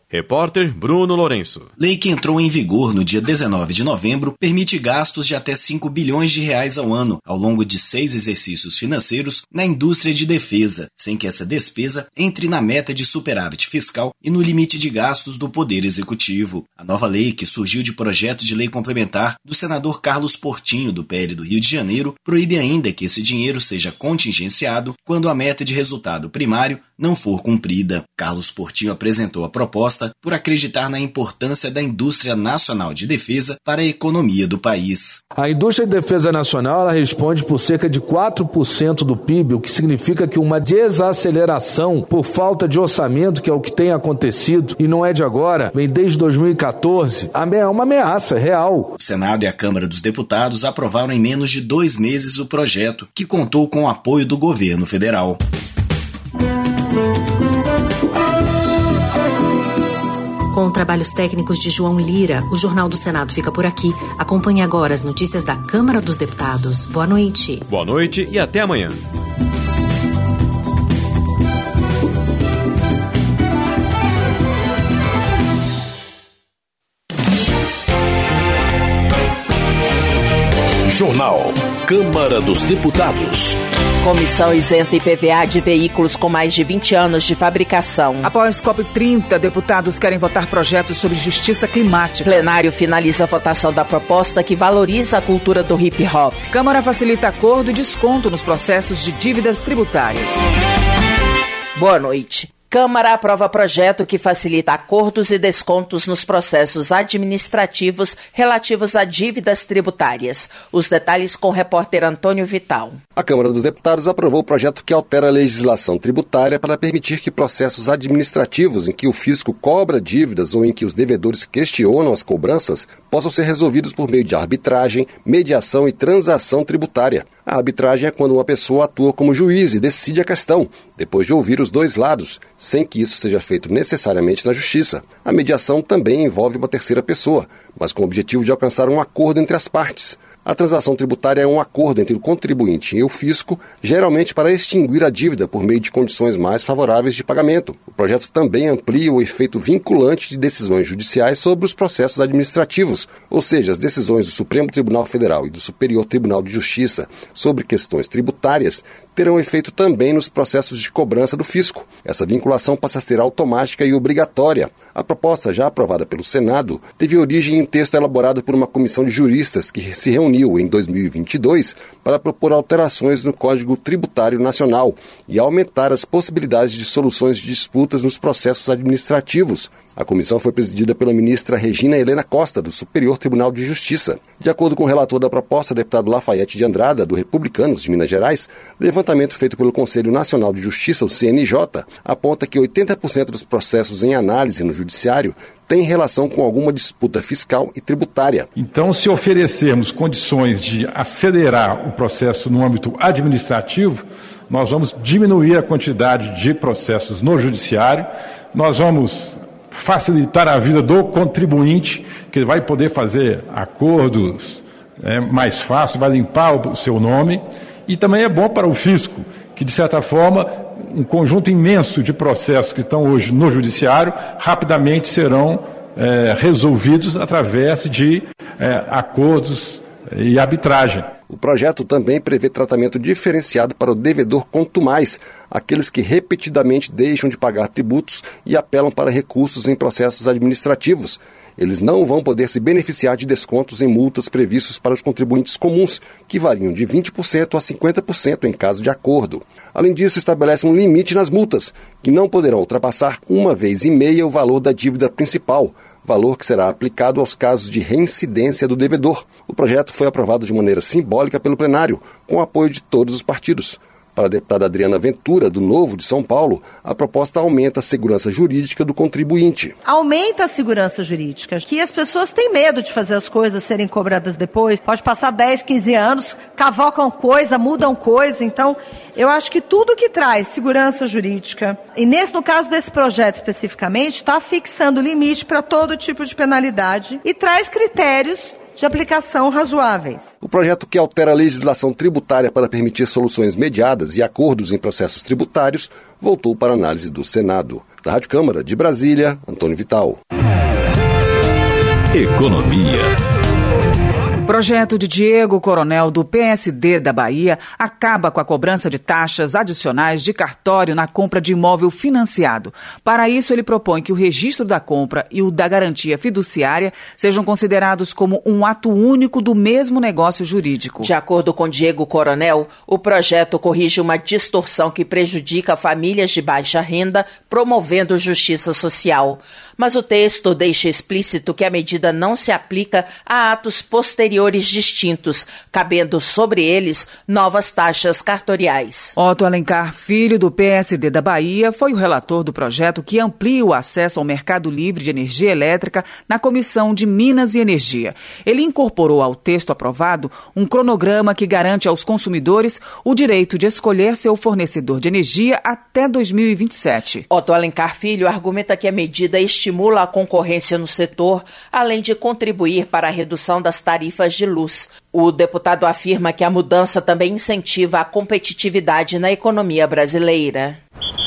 Repórter Bruno Lourenço. Lei que entrou em vigor no dia dezenove de novembro permite gastos de até cinco bilhões de reais ao ano, ao longo de seis exercícios financeiros, na indústria de defesa, sem que essa despesa entre na meta de superávit fiscal e no limite de gastos do Poder Executivo. A nova lei, que surgiu de projeto de lei complementar do senador Carlos Portinho, do P L do Rio de Janeiro, proíbe ainda que esse dinheiro seja contingenciado quando a meta de resultado primário não for cumprida. Carlos Portinho apresentou a proposta por acreditar na importância da indústria nacional de defesa para a economia do país. A indústria de defesa nacional ela responde por cerca de quatro por cento do P I B, o que significa que uma desaceleração por falta de orçamento, que é o que tem acontecido, e não é de agora, vem desde dois mil e quatorze, é uma ameaça real. O Senado e a Câmara dos Deputados aprovaram em menos de dois meses o projeto, que contou com o apoio do governo federal. Com trabalhos técnicos de João Lira, o Jornal do Senado fica por aqui. Acompanhe agora as notícias da Câmara dos Deputados. Boa noite. Boa noite e até amanhã. Jornal Câmara dos Deputados. Comissão isenta I P V A de veículos com mais de vinte anos de fabricação. Após COP trinta, deputados querem votar projetos sobre justiça climática. Plenário finaliza a votação da proposta que valoriza a cultura do hip hop. Câmara facilita acordo e desconto nos processos de dívidas tributárias. Boa noite. Câmara aprova projeto que facilita acordos e descontos nos processos administrativos relativos a dívidas tributárias. Os detalhes com o repórter Antônio Vital. A Câmara dos Deputados aprovou o projeto que altera a legislação tributária para permitir que processos administrativos em que o fisco cobra dívidas ou em que os devedores questionam as cobranças possam ser resolvidos por meio de arbitragem, mediação e transação tributária. A arbitragem é quando uma pessoa atua como juiz e decide a questão, depois de ouvir os dois lados, sem que isso seja feito necessariamente na justiça. A mediação também envolve uma terceira pessoa, mas com o objetivo de alcançar um acordo entre as partes. A transação tributária é um acordo entre o contribuinte e o fisco, geralmente para extinguir a dívida por meio de condições mais favoráveis de pagamento. O projeto também amplia o efeito vinculante de decisões judiciais sobre os processos administrativos, ou seja, as decisões do Supremo Tribunal Federal e do Superior Tribunal de Justiça sobre questões tributárias terão efeito também nos processos de cobrança do fisco. Essa vinculação passa a ser automática e obrigatória. A proposta, já aprovada pelo Senado, teve origem em texto elaborado por uma comissão de juristas que se reuniu em dois mil e vinte e dois para propor alterações no Código Tributário Nacional e aumentar as possibilidades de soluções de disputas nos processos administrativos. A comissão foi presidida pela ministra Regina Helena Costa, do Superior Tribunal de Justiça. De acordo com o relator da proposta, deputado Lafayette de Andrada, do Republicanos de Minas Gerais, levantamento feito pelo Conselho Nacional de Justiça, o C N J, aponta que oitenta por cento dos processos em análise no Judiciário tem relação com alguma disputa fiscal e tributária. Então, se oferecermos condições de acelerar o processo no âmbito administrativo, nós vamos diminuir a quantidade de processos no Judiciário, nós vamos facilitar a vida do contribuinte, que vai poder fazer acordos é, mais fácil, vai limpar o seu nome, e também é bom para o fisco, que, de certa forma, um conjunto imenso de processos que estão hoje no Judiciário rapidamente serão é, resolvidos através de é, acordos e arbitragem. O projeto também prevê tratamento diferenciado para o devedor contumaz, aqueles que repetidamente deixam de pagar tributos e apelam para recursos em processos administrativos. Eles não vão poder se beneficiar de descontos em multas previstos para os contribuintes comuns, que variam de vinte por cento a cinquenta por cento em caso de acordo. Além disso, estabelece um limite nas multas, que não poderão ultrapassar uma vez e meia o valor da dívida principal, valor que será aplicado aos casos de reincidência do devedor. O projeto foi aprovado de maneira simbólica pelo plenário, com o apoio de todos os partidos. Para a deputada Adriana Ventura, do Novo de São Paulo, a proposta aumenta a segurança jurídica do contribuinte. Aumenta a segurança jurídica, que as pessoas têm medo de fazer as coisas serem cobradas depois. Pode passar dez, quinze anos, cavocam coisa, mudam coisa. Então, eu acho que tudo que traz segurança jurídica, e nesse, no caso desse projeto especificamente, está fixando limite para todo tipo de penalidade e traz critérios de aplicação razoáveis. O projeto que altera a legislação tributária para permitir soluções mediadas e acordos em processos tributários voltou para análise do Senado. Da Rádio Câmara de Brasília, Antônio Vital. Economia. Projeto de Diego Coronel, do P S D da Bahia, acaba com a cobrança de taxas adicionais de cartório na compra de imóvel financiado. Para isso, ele propõe que o registro da compra e o da garantia fiduciária sejam considerados como um ato único do mesmo negócio jurídico. De acordo com Diego Coronel, o projeto corrige uma distorção que prejudica famílias de baixa renda, promovendo justiça social. Mas o texto deixa explícito que a medida não se aplica a atos posteriores distintos, cabendo sobre eles novas taxas cartoriais. Otto Alencar Filho, do P S D da Bahia, foi o relator do projeto que amplia o acesso ao mercado livre de energia elétrica na Comissão de Minas e Energia. Ele incorporou ao texto aprovado um cronograma que garante aos consumidores o direito de escolher seu fornecedor de energia até dois mil e vinte e sete. Otto Alencar Filho argumenta que a medida estimula a concorrência no setor, além de contribuir para a redução das tarifas de luz. O deputado afirma que a mudança também incentiva a competitividade na economia brasileira.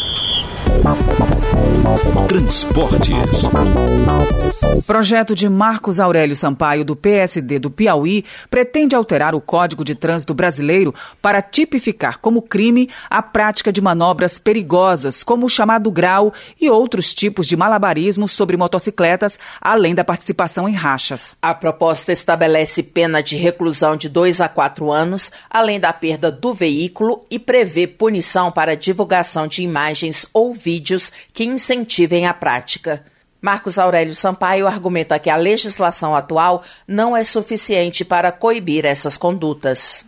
Transportes. Projeto de Marcos Aurélio Sampaio, do P S D do Piauí, pretende alterar o Código de Trânsito Brasileiro para tipificar como crime a prática de manobras perigosas, como o chamado grau e outros tipos de malabarismo sobre motocicletas, além da participação em rachas. A proposta estabelece pena de reclusão de dois a quatro anos, além da perda do veículo, e prevê punição para divulgação de imagens ou vídeos que incentivem a prática. Marcos Aurélio Sampaio argumenta que a legislação atual não é suficiente para coibir essas condutas.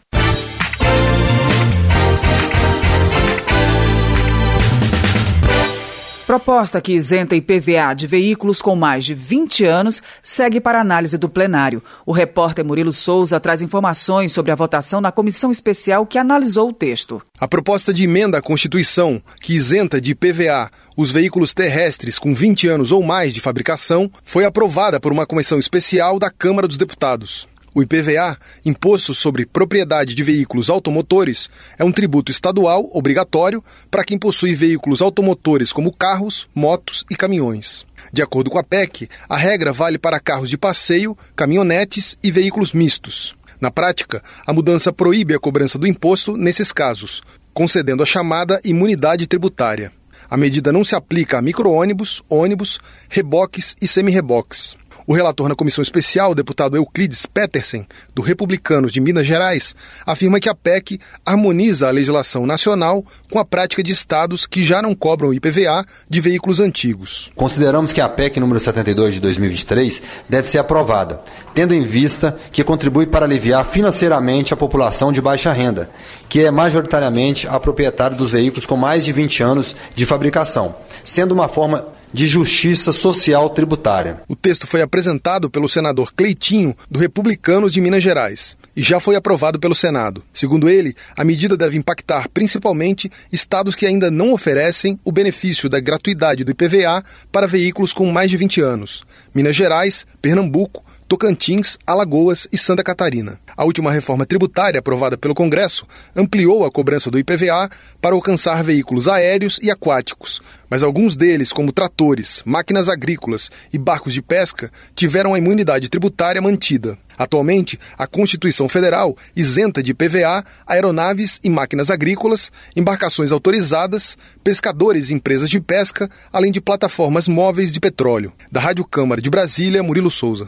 Proposta que isenta I P V A de veículos com mais de vinte anos segue para análise do plenário. O repórter Murilo Souza traz informações sobre a votação na comissão especial que analisou o texto. A proposta de emenda à Constituição, que isenta de I P V A os veículos terrestres com vinte anos ou mais de fabricação, foi aprovada por uma comissão especial da Câmara dos Deputados. O I P V A, Imposto sobre Propriedade de Veículos Automotores, é um tributo estadual obrigatório para quem possui veículos automotores como carros, motos e caminhões. De acordo com a P E C, a regra vale para carros de passeio, caminhonetes e veículos mistos. Na prática, a mudança proíbe a cobrança do imposto nesses casos, concedendo a chamada imunidade tributária. A medida não se aplica a micro-ônibus, ônibus, reboques e semi-reboques. O relator na comissão especial, o deputado Euclides Petersen, do Republicanos de Minas Gerais, afirma que a P E C harmoniza a legislação nacional com a prática de estados que já não cobram I P V A de veículos antigos. Consideramos que a P E C número setenta e dois de dois mil e vinte e três deve ser aprovada, tendo em vista que contribui para aliviar financeiramente a população de baixa renda, que é majoritariamente a proprietária dos veículos com mais de vinte anos de fabricação, sendo uma forma de justiça social tributária. O texto foi apresentado pelo senador Cleitinho, do Republicanos de Minas Gerais, e já foi aprovado pelo Senado. Segundo ele, a medida deve impactar principalmente estados que ainda não oferecem o benefício da gratuidade do I P V A para veículos com mais de vinte anos: Minas Gerais, Pernambuco, Tocantins, Alagoas e Santa Catarina. A última reforma tributária aprovada pelo Congresso ampliou a cobrança do I P V A para alcançar veículos aéreos e aquáticos, mas alguns deles, como tratores, máquinas agrícolas e barcos de pesca, tiveram a imunidade tributária mantida. Atualmente, a Constituição Federal isenta de I P V A aeronaves e máquinas agrícolas, embarcações autorizadas, pescadores e empresas de pesca, além de plataformas móveis de petróleo. Da Rádio Câmara de Brasília, Murilo Souza.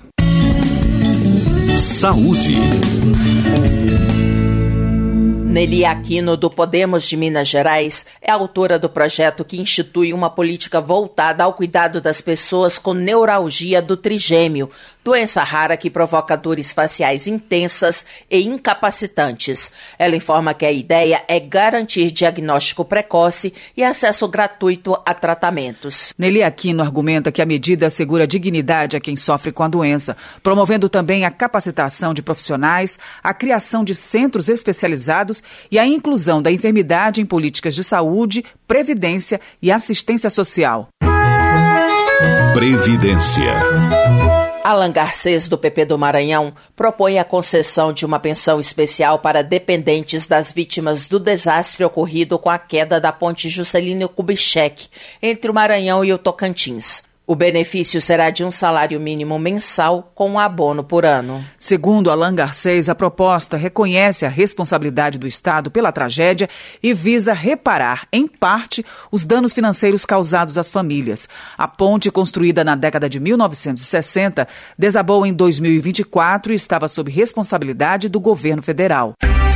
Saúde. Nelly Aquino, do Podemos de Minas Gerais, é autora do projeto que institui uma política voltada ao cuidado das pessoas com neuralgia do trigêmeo, doença rara que provoca dores faciais intensas e incapacitantes. Ela informa que a ideia é garantir diagnóstico precoce e acesso gratuito a tratamentos. Nelly Aquino argumenta que a medida assegura dignidade a quem sofre com a doença, promovendo também a capacitação de profissionais, a criação de centros especializados e a inclusão da enfermidade em políticas de saúde, previdência e assistência social. Previdência. Alan Garcês, do P P do Maranhão, propõe a concessão de uma pensão especial para dependentes das vítimas do desastre ocorrido com a queda da ponte Juscelino Kubitschek entre o Maranhão e o Tocantins. O benefício será de um salário mínimo mensal com um abono por ano. Segundo Alan Garcês, a proposta reconhece a responsabilidade do Estado pela tragédia e visa reparar, em parte, os danos financeiros causados às famílias. A ponte, construída na década de mil novecentos e sessenta, desabou em dois mil e vinte e quatro e estava sob responsabilidade do governo federal.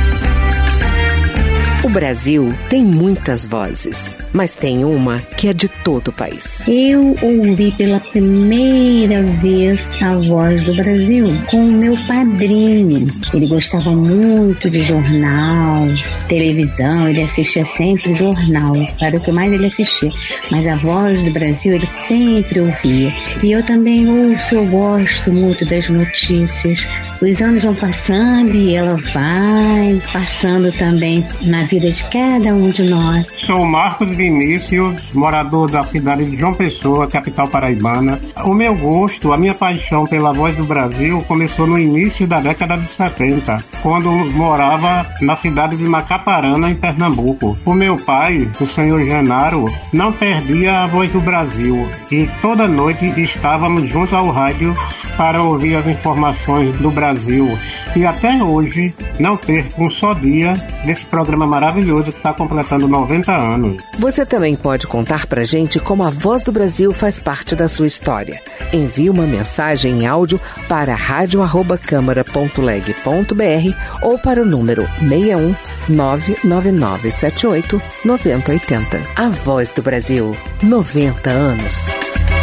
O Brasil tem muitas vozes, mas tem uma que é de todo o país. Eu ouvi pela primeira vez a Voz do Brasil com o meu padrinho. Ele gostava muito de jornal, televisão, ele assistia sempre jornal, era o que mais ele assistia. Mas a Voz do Brasil ele sempre ouvia. E eu também ouço, eu gosto muito das notícias. Os anos vão passando e ela vai passando também na vida de cada um de nós. Sou Marcos Vinícius, morador da cidade de João Pessoa, capital paraibana. O meu gosto, a minha paixão pela Voz do Brasil começou no início da década de setenta, quando morava na cidade de Macaparana, em Pernambuco. O meu pai, o senhor Genaro, não perdia a Voz do Brasil e toda noite estávamos junto ao rádio para ouvir as informações do Brasil. E até hoje não perco um só dia desse programa maravilhoso que está completando noventa anos. Você também pode contar pra gente como a Voz do Brasil faz parte da sua história. Envie uma mensagem em áudio para rádio arroba câmara ponto leg ponto br ou para o número seis um nove nove nove sete oito nove zero oito zero. A Voz do Brasil, noventa anos.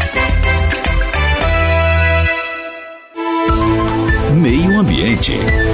Meio Ambiente.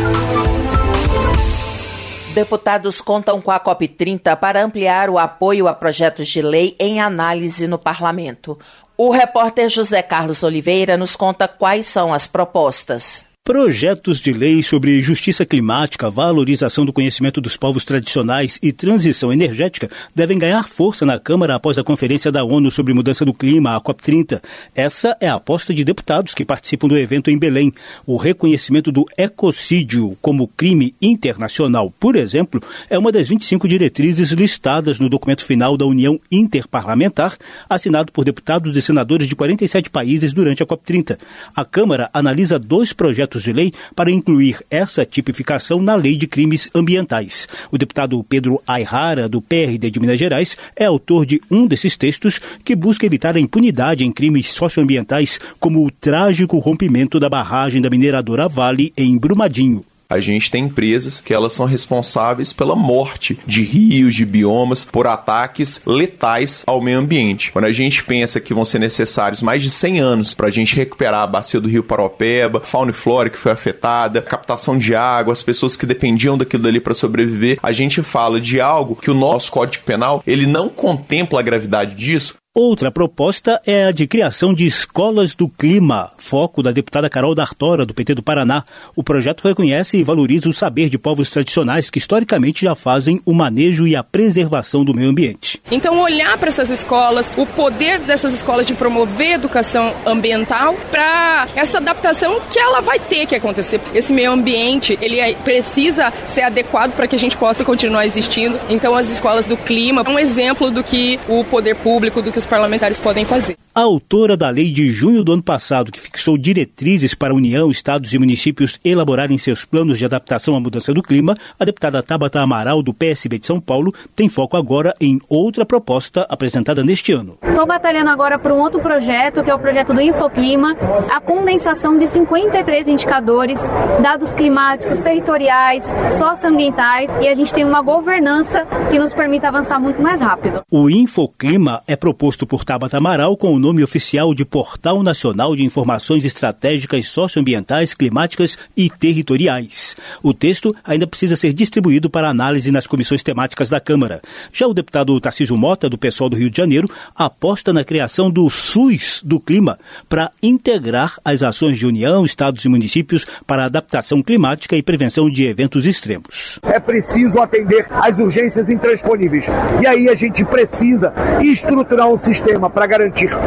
Deputados contam com a COP trinta para ampliar o apoio a projetos de lei em análise no parlamento. O repórter José Carlos Oliveira nos conta quais são as propostas. Projetos de lei sobre justiça climática, valorização do conhecimento dos povos tradicionais e transição energética devem ganhar força na Câmara após a Conferência da ONU sobre Mudança do Clima, a COP trinta. Essa é a aposta de deputados que participam do evento em Belém. O reconhecimento do ecocídio como crime internacional, por exemplo, é uma das vinte e cinco diretrizes listadas no documento final da União Interparlamentar, assinado por deputados e senadores de quarenta e sete países durante a COP trinta. A Câmara analisa dois projetos de lei para incluir essa tipificação na Lei de Crimes Ambientais. O deputado Pedro Ayrara, do P R D de Minas Gerais, é autor de um desses textos que busca evitar a impunidade em crimes socioambientais, como o trágico rompimento da barragem da mineradora Vale em Brumadinho. A gente tem empresas que elas são responsáveis pela morte de rios, de biomas, por ataques letais ao meio ambiente. Quando a gente pensa que vão ser necessários mais de cem anos para a gente recuperar a bacia do rio Paropeba, fauna e flora que foi afetada, captação de água, as pessoas que dependiam daquilo dali para sobreviver, a gente fala de algo que o nosso Código Penal ele não contempla a gravidade disso. Outra proposta é a de criação de escolas do clima, foco da deputada Carol D'Artora, do P T do Paraná. O projeto reconhece e valoriza o saber de povos tradicionais que historicamente já fazem o manejo e a preservação do meio ambiente. Então, olhar para essas escolas, o poder dessas escolas de promover educação ambiental para essa adaptação que ela vai ter que acontecer. Esse meio ambiente, ele precisa ser adequado para que a gente possa continuar existindo. Então, as escolas do clima é um exemplo do que o poder público, do que os parlamentares podem fazer. A autora da lei de junho do ano passado, que fixou diretrizes para a União, estados e municípios elaborarem seus planos de adaptação à mudança do clima, a deputada Tabata Amaral, do P S B de São Paulo, tem foco agora em outra proposta apresentada neste ano. Estou batalhando agora por um outro projeto, que é o projeto do Infoclima, a condensação de cinquenta e três indicadores, dados climáticos, territoriais, socioambientais, e a gente tem uma governança que nos permite avançar muito mais rápido. O Infoclima é proposto por Tabata Amaral com o nome oficial de Portal Nacional de Informações Estratégicas Socioambientais, Climáticas e Territoriais. O texto ainda precisa ser distribuído para análise nas comissões temáticas da Câmara. Já o deputado Tarcísio Mota, do P SOL do Rio de Janeiro, aposta na criação do SUS do Clima para integrar as ações de União, estados e municípios para a adaptação climática e prevenção de eventos extremos. É preciso atender às urgências intransponíveis. E aí a gente precisa estruturar um sistema para garantir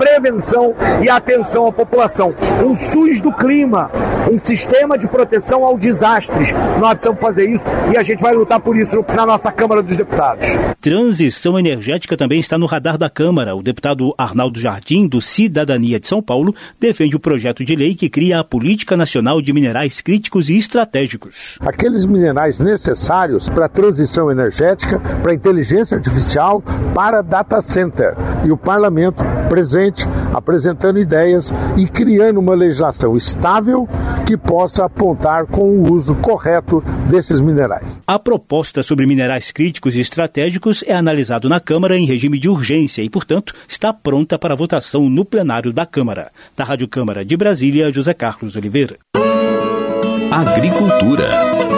prevenção e atenção à população. Um SUS do clima, um sistema de proteção aos desastres. Nós precisamos fazer isso e a gente vai lutar por isso na nossa Câmara dos Deputados. Transição energética também está no radar da Câmara. O deputado Arnaldo Jardim, do Cidadania de São Paulo, defende o projeto de lei que cria a Política Nacional de Minerais Críticos e Estratégicos. Aqueles minerais necessários para a transição energética, para a inteligência artificial, para data center. E o parlamento presente, apresentando ideias e criando uma legislação estável que possa apontar com o uso correto desses minerais. A proposta sobre minerais críticos e estratégicos é analisado na Câmara em regime de urgência e, portanto, está pronta para votação no plenário da Câmara. Da Rádio Câmara de Brasília, José Carlos Oliveira. Agricultura.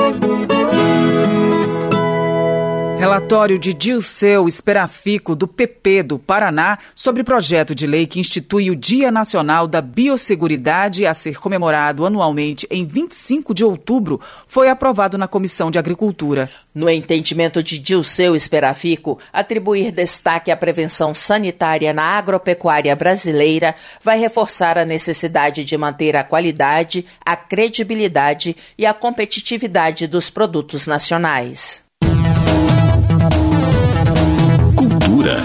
Relatório de Dilceu Esperafico, do P P do Paraná, sobre projeto de lei que institui o Dia Nacional da Biosseguridade a ser comemorado anualmente em vinte e cinco de outubro, foi aprovado na Comissão de Agricultura. No entendimento de Dilceu Esperafico, atribuir destaque à prevenção sanitária na agropecuária brasileira vai reforçar a necessidade de manter a qualidade, a credibilidade e a competitividade dos produtos nacionais. Cultura.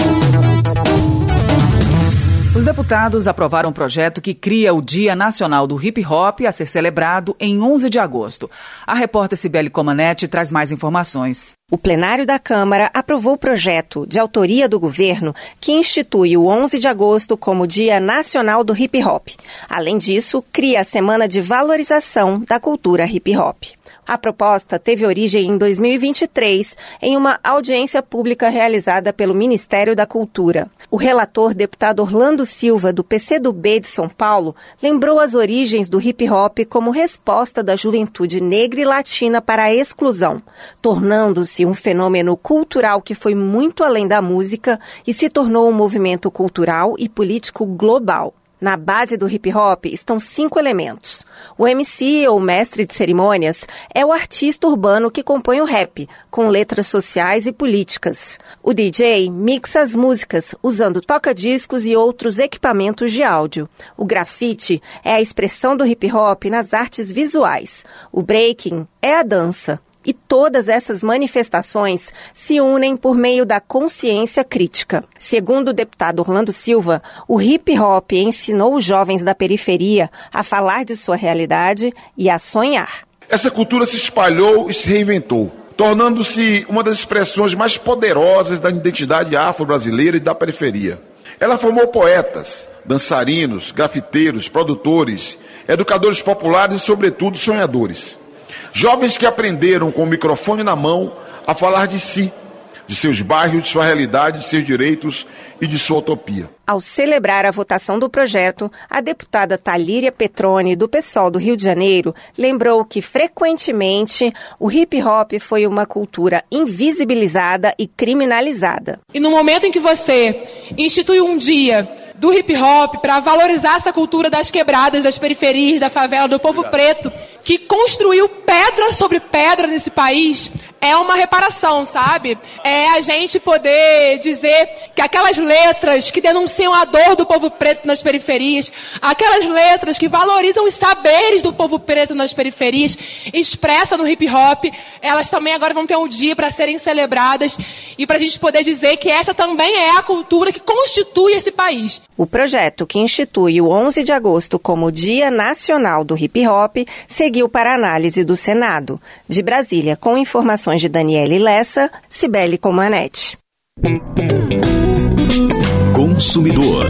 Os deputados aprovaram um projeto que cria o Dia Nacional do Hip Hop a ser celebrado em onze de agosto. A repórter Cibele Comanetti traz mais informações. O plenário da Câmara aprovou o projeto, de autoria do governo, que institui o onze de agosto como Dia Nacional do Hip Hop. Além disso, cria a Semana de Valorização da Cultura Hip Hop. A proposta teve origem em dois mil e vinte e três, em uma audiência pública realizada pelo Ministério da Cultura. O relator, deputado Orlando Silva, do P C do B de São Paulo, lembrou as origens do hip-hop como resposta da juventude negra e latina para a exclusão, tornando-se um fenômeno cultural que foi muito além da música e se tornou um movimento cultural e político global. Na base do hip-hop estão cinco elementos. O M C, ou mestre de cerimônias, é o artista urbano que compõe o rap, com letras sociais e políticas. O D J mixa as músicas, usando toca-discos e outros equipamentos de áudio. O grafite é a expressão do hip-hop nas artes visuais. O breaking é a dança. E todas essas manifestações se unem por meio da consciência crítica. Segundo o deputado Orlando Silva, o hip-hop ensinou os jovens da periferia a falar de sua realidade e a sonhar. Essa cultura se espalhou e se reinventou, tornando-se uma das expressões mais poderosas da identidade afro-brasileira e da periferia. Ela formou poetas, dançarinos, grafiteiros, produtores, educadores populares e, sobretudo, sonhadores. Jovens que aprenderam com o microfone na mão a falar de si, de seus bairros, de sua realidade, de seus direitos e de sua utopia. Ao celebrar a votação do projeto, a deputada Talíria Petroni, do PSOL do Rio de Janeiro, lembrou que, frequentemente, o hip-hop foi uma cultura invisibilizada e criminalizada. E no momento em que você institui um dia do hip-hop para valorizar essa cultura das quebradas, das periferias, da favela, do povo preto, que construiu pedra sobre pedra nesse país, é uma reparação, sabe? É a gente poder dizer que aquelas letras que denunciam a dor do povo preto nas periferias, aquelas letras que valorizam os saberes do povo preto nas periferias, expressa no hip-hop, elas também agora vão ter um dia para serem celebradas e para a gente poder dizer que essa também é a cultura que constitui esse país. O projeto, que institui o onze de agosto como Dia Nacional do Hip Hop, seguiu para análise do Senado. De Brasília, com informações de Daniele Lessa, Cibele Comanetti. Consumidor.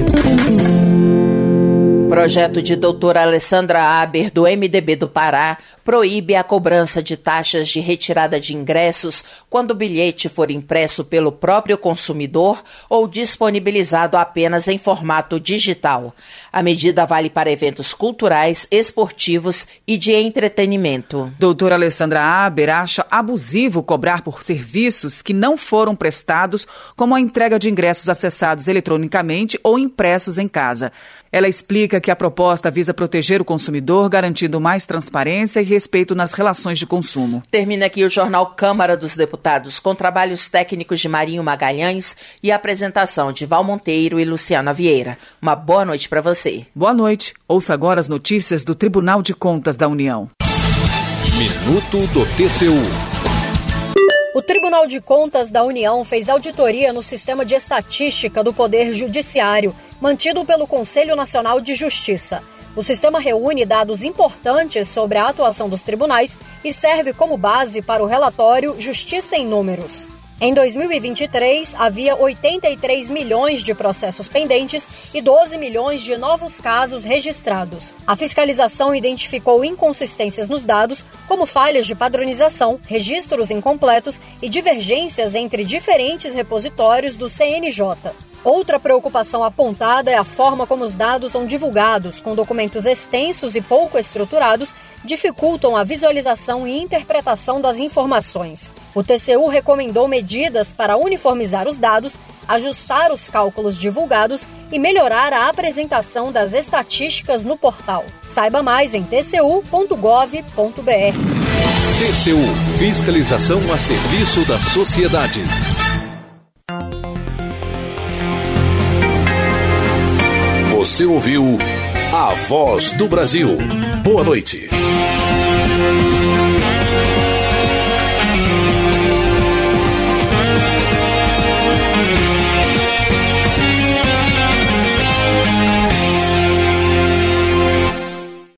Projeto de doutora Alessandra Aber, do M D B do Pará, proíbe a cobrança de taxas de retirada de ingressos quando o bilhete for impresso pelo próprio consumidor ou disponibilizado apenas em formato digital. A medida vale para eventos culturais, esportivos e de entretenimento. Doutora Alessandra Aber acha abusivo cobrar por serviços que não foram prestados, como a entrega de ingressos acessados eletronicamente ou impressos em casa. Ela explica que a proposta visa proteger o consumidor, garantindo mais transparência e respeito nas relações de consumo. Termina aqui o Jornal Câmara dos Deputados, com trabalhos técnicos de Marinho Magalhães e a apresentação de Val Monteiro e Luciana Vieira. Uma boa noite para você. Boa noite. Ouça agora as notícias do Tribunal de Contas da União. Minuto do T C U. O Tribunal de Contas da União fez auditoria no sistema de estatística do Poder Judiciário, mantido pelo Conselho Nacional de Justiça. O sistema reúne dados importantes sobre a atuação dos tribunais e serve como base para o relatório Justiça em Números. Em dois mil e vinte e três, havia oitenta e três milhões de processos pendentes e doze milhões de novos casos registrados. A fiscalização identificou inconsistências nos dados, como falhas de padronização, registros incompletos e divergências entre diferentes repositórios do C N J. Outra preocupação apontada é a forma como os dados são divulgados, com documentos extensos e pouco estruturados, dificultam a visualização e interpretação das informações. O T C U recomendou medidas para uniformizar os dados, ajustar os cálculos divulgados e melhorar a apresentação das estatísticas no portal. Saiba mais em t c u ponto gov ponto b r. T C U – Fiscalização a serviço da sociedade. Você ouviu A Voz do Brasil. Boa noite.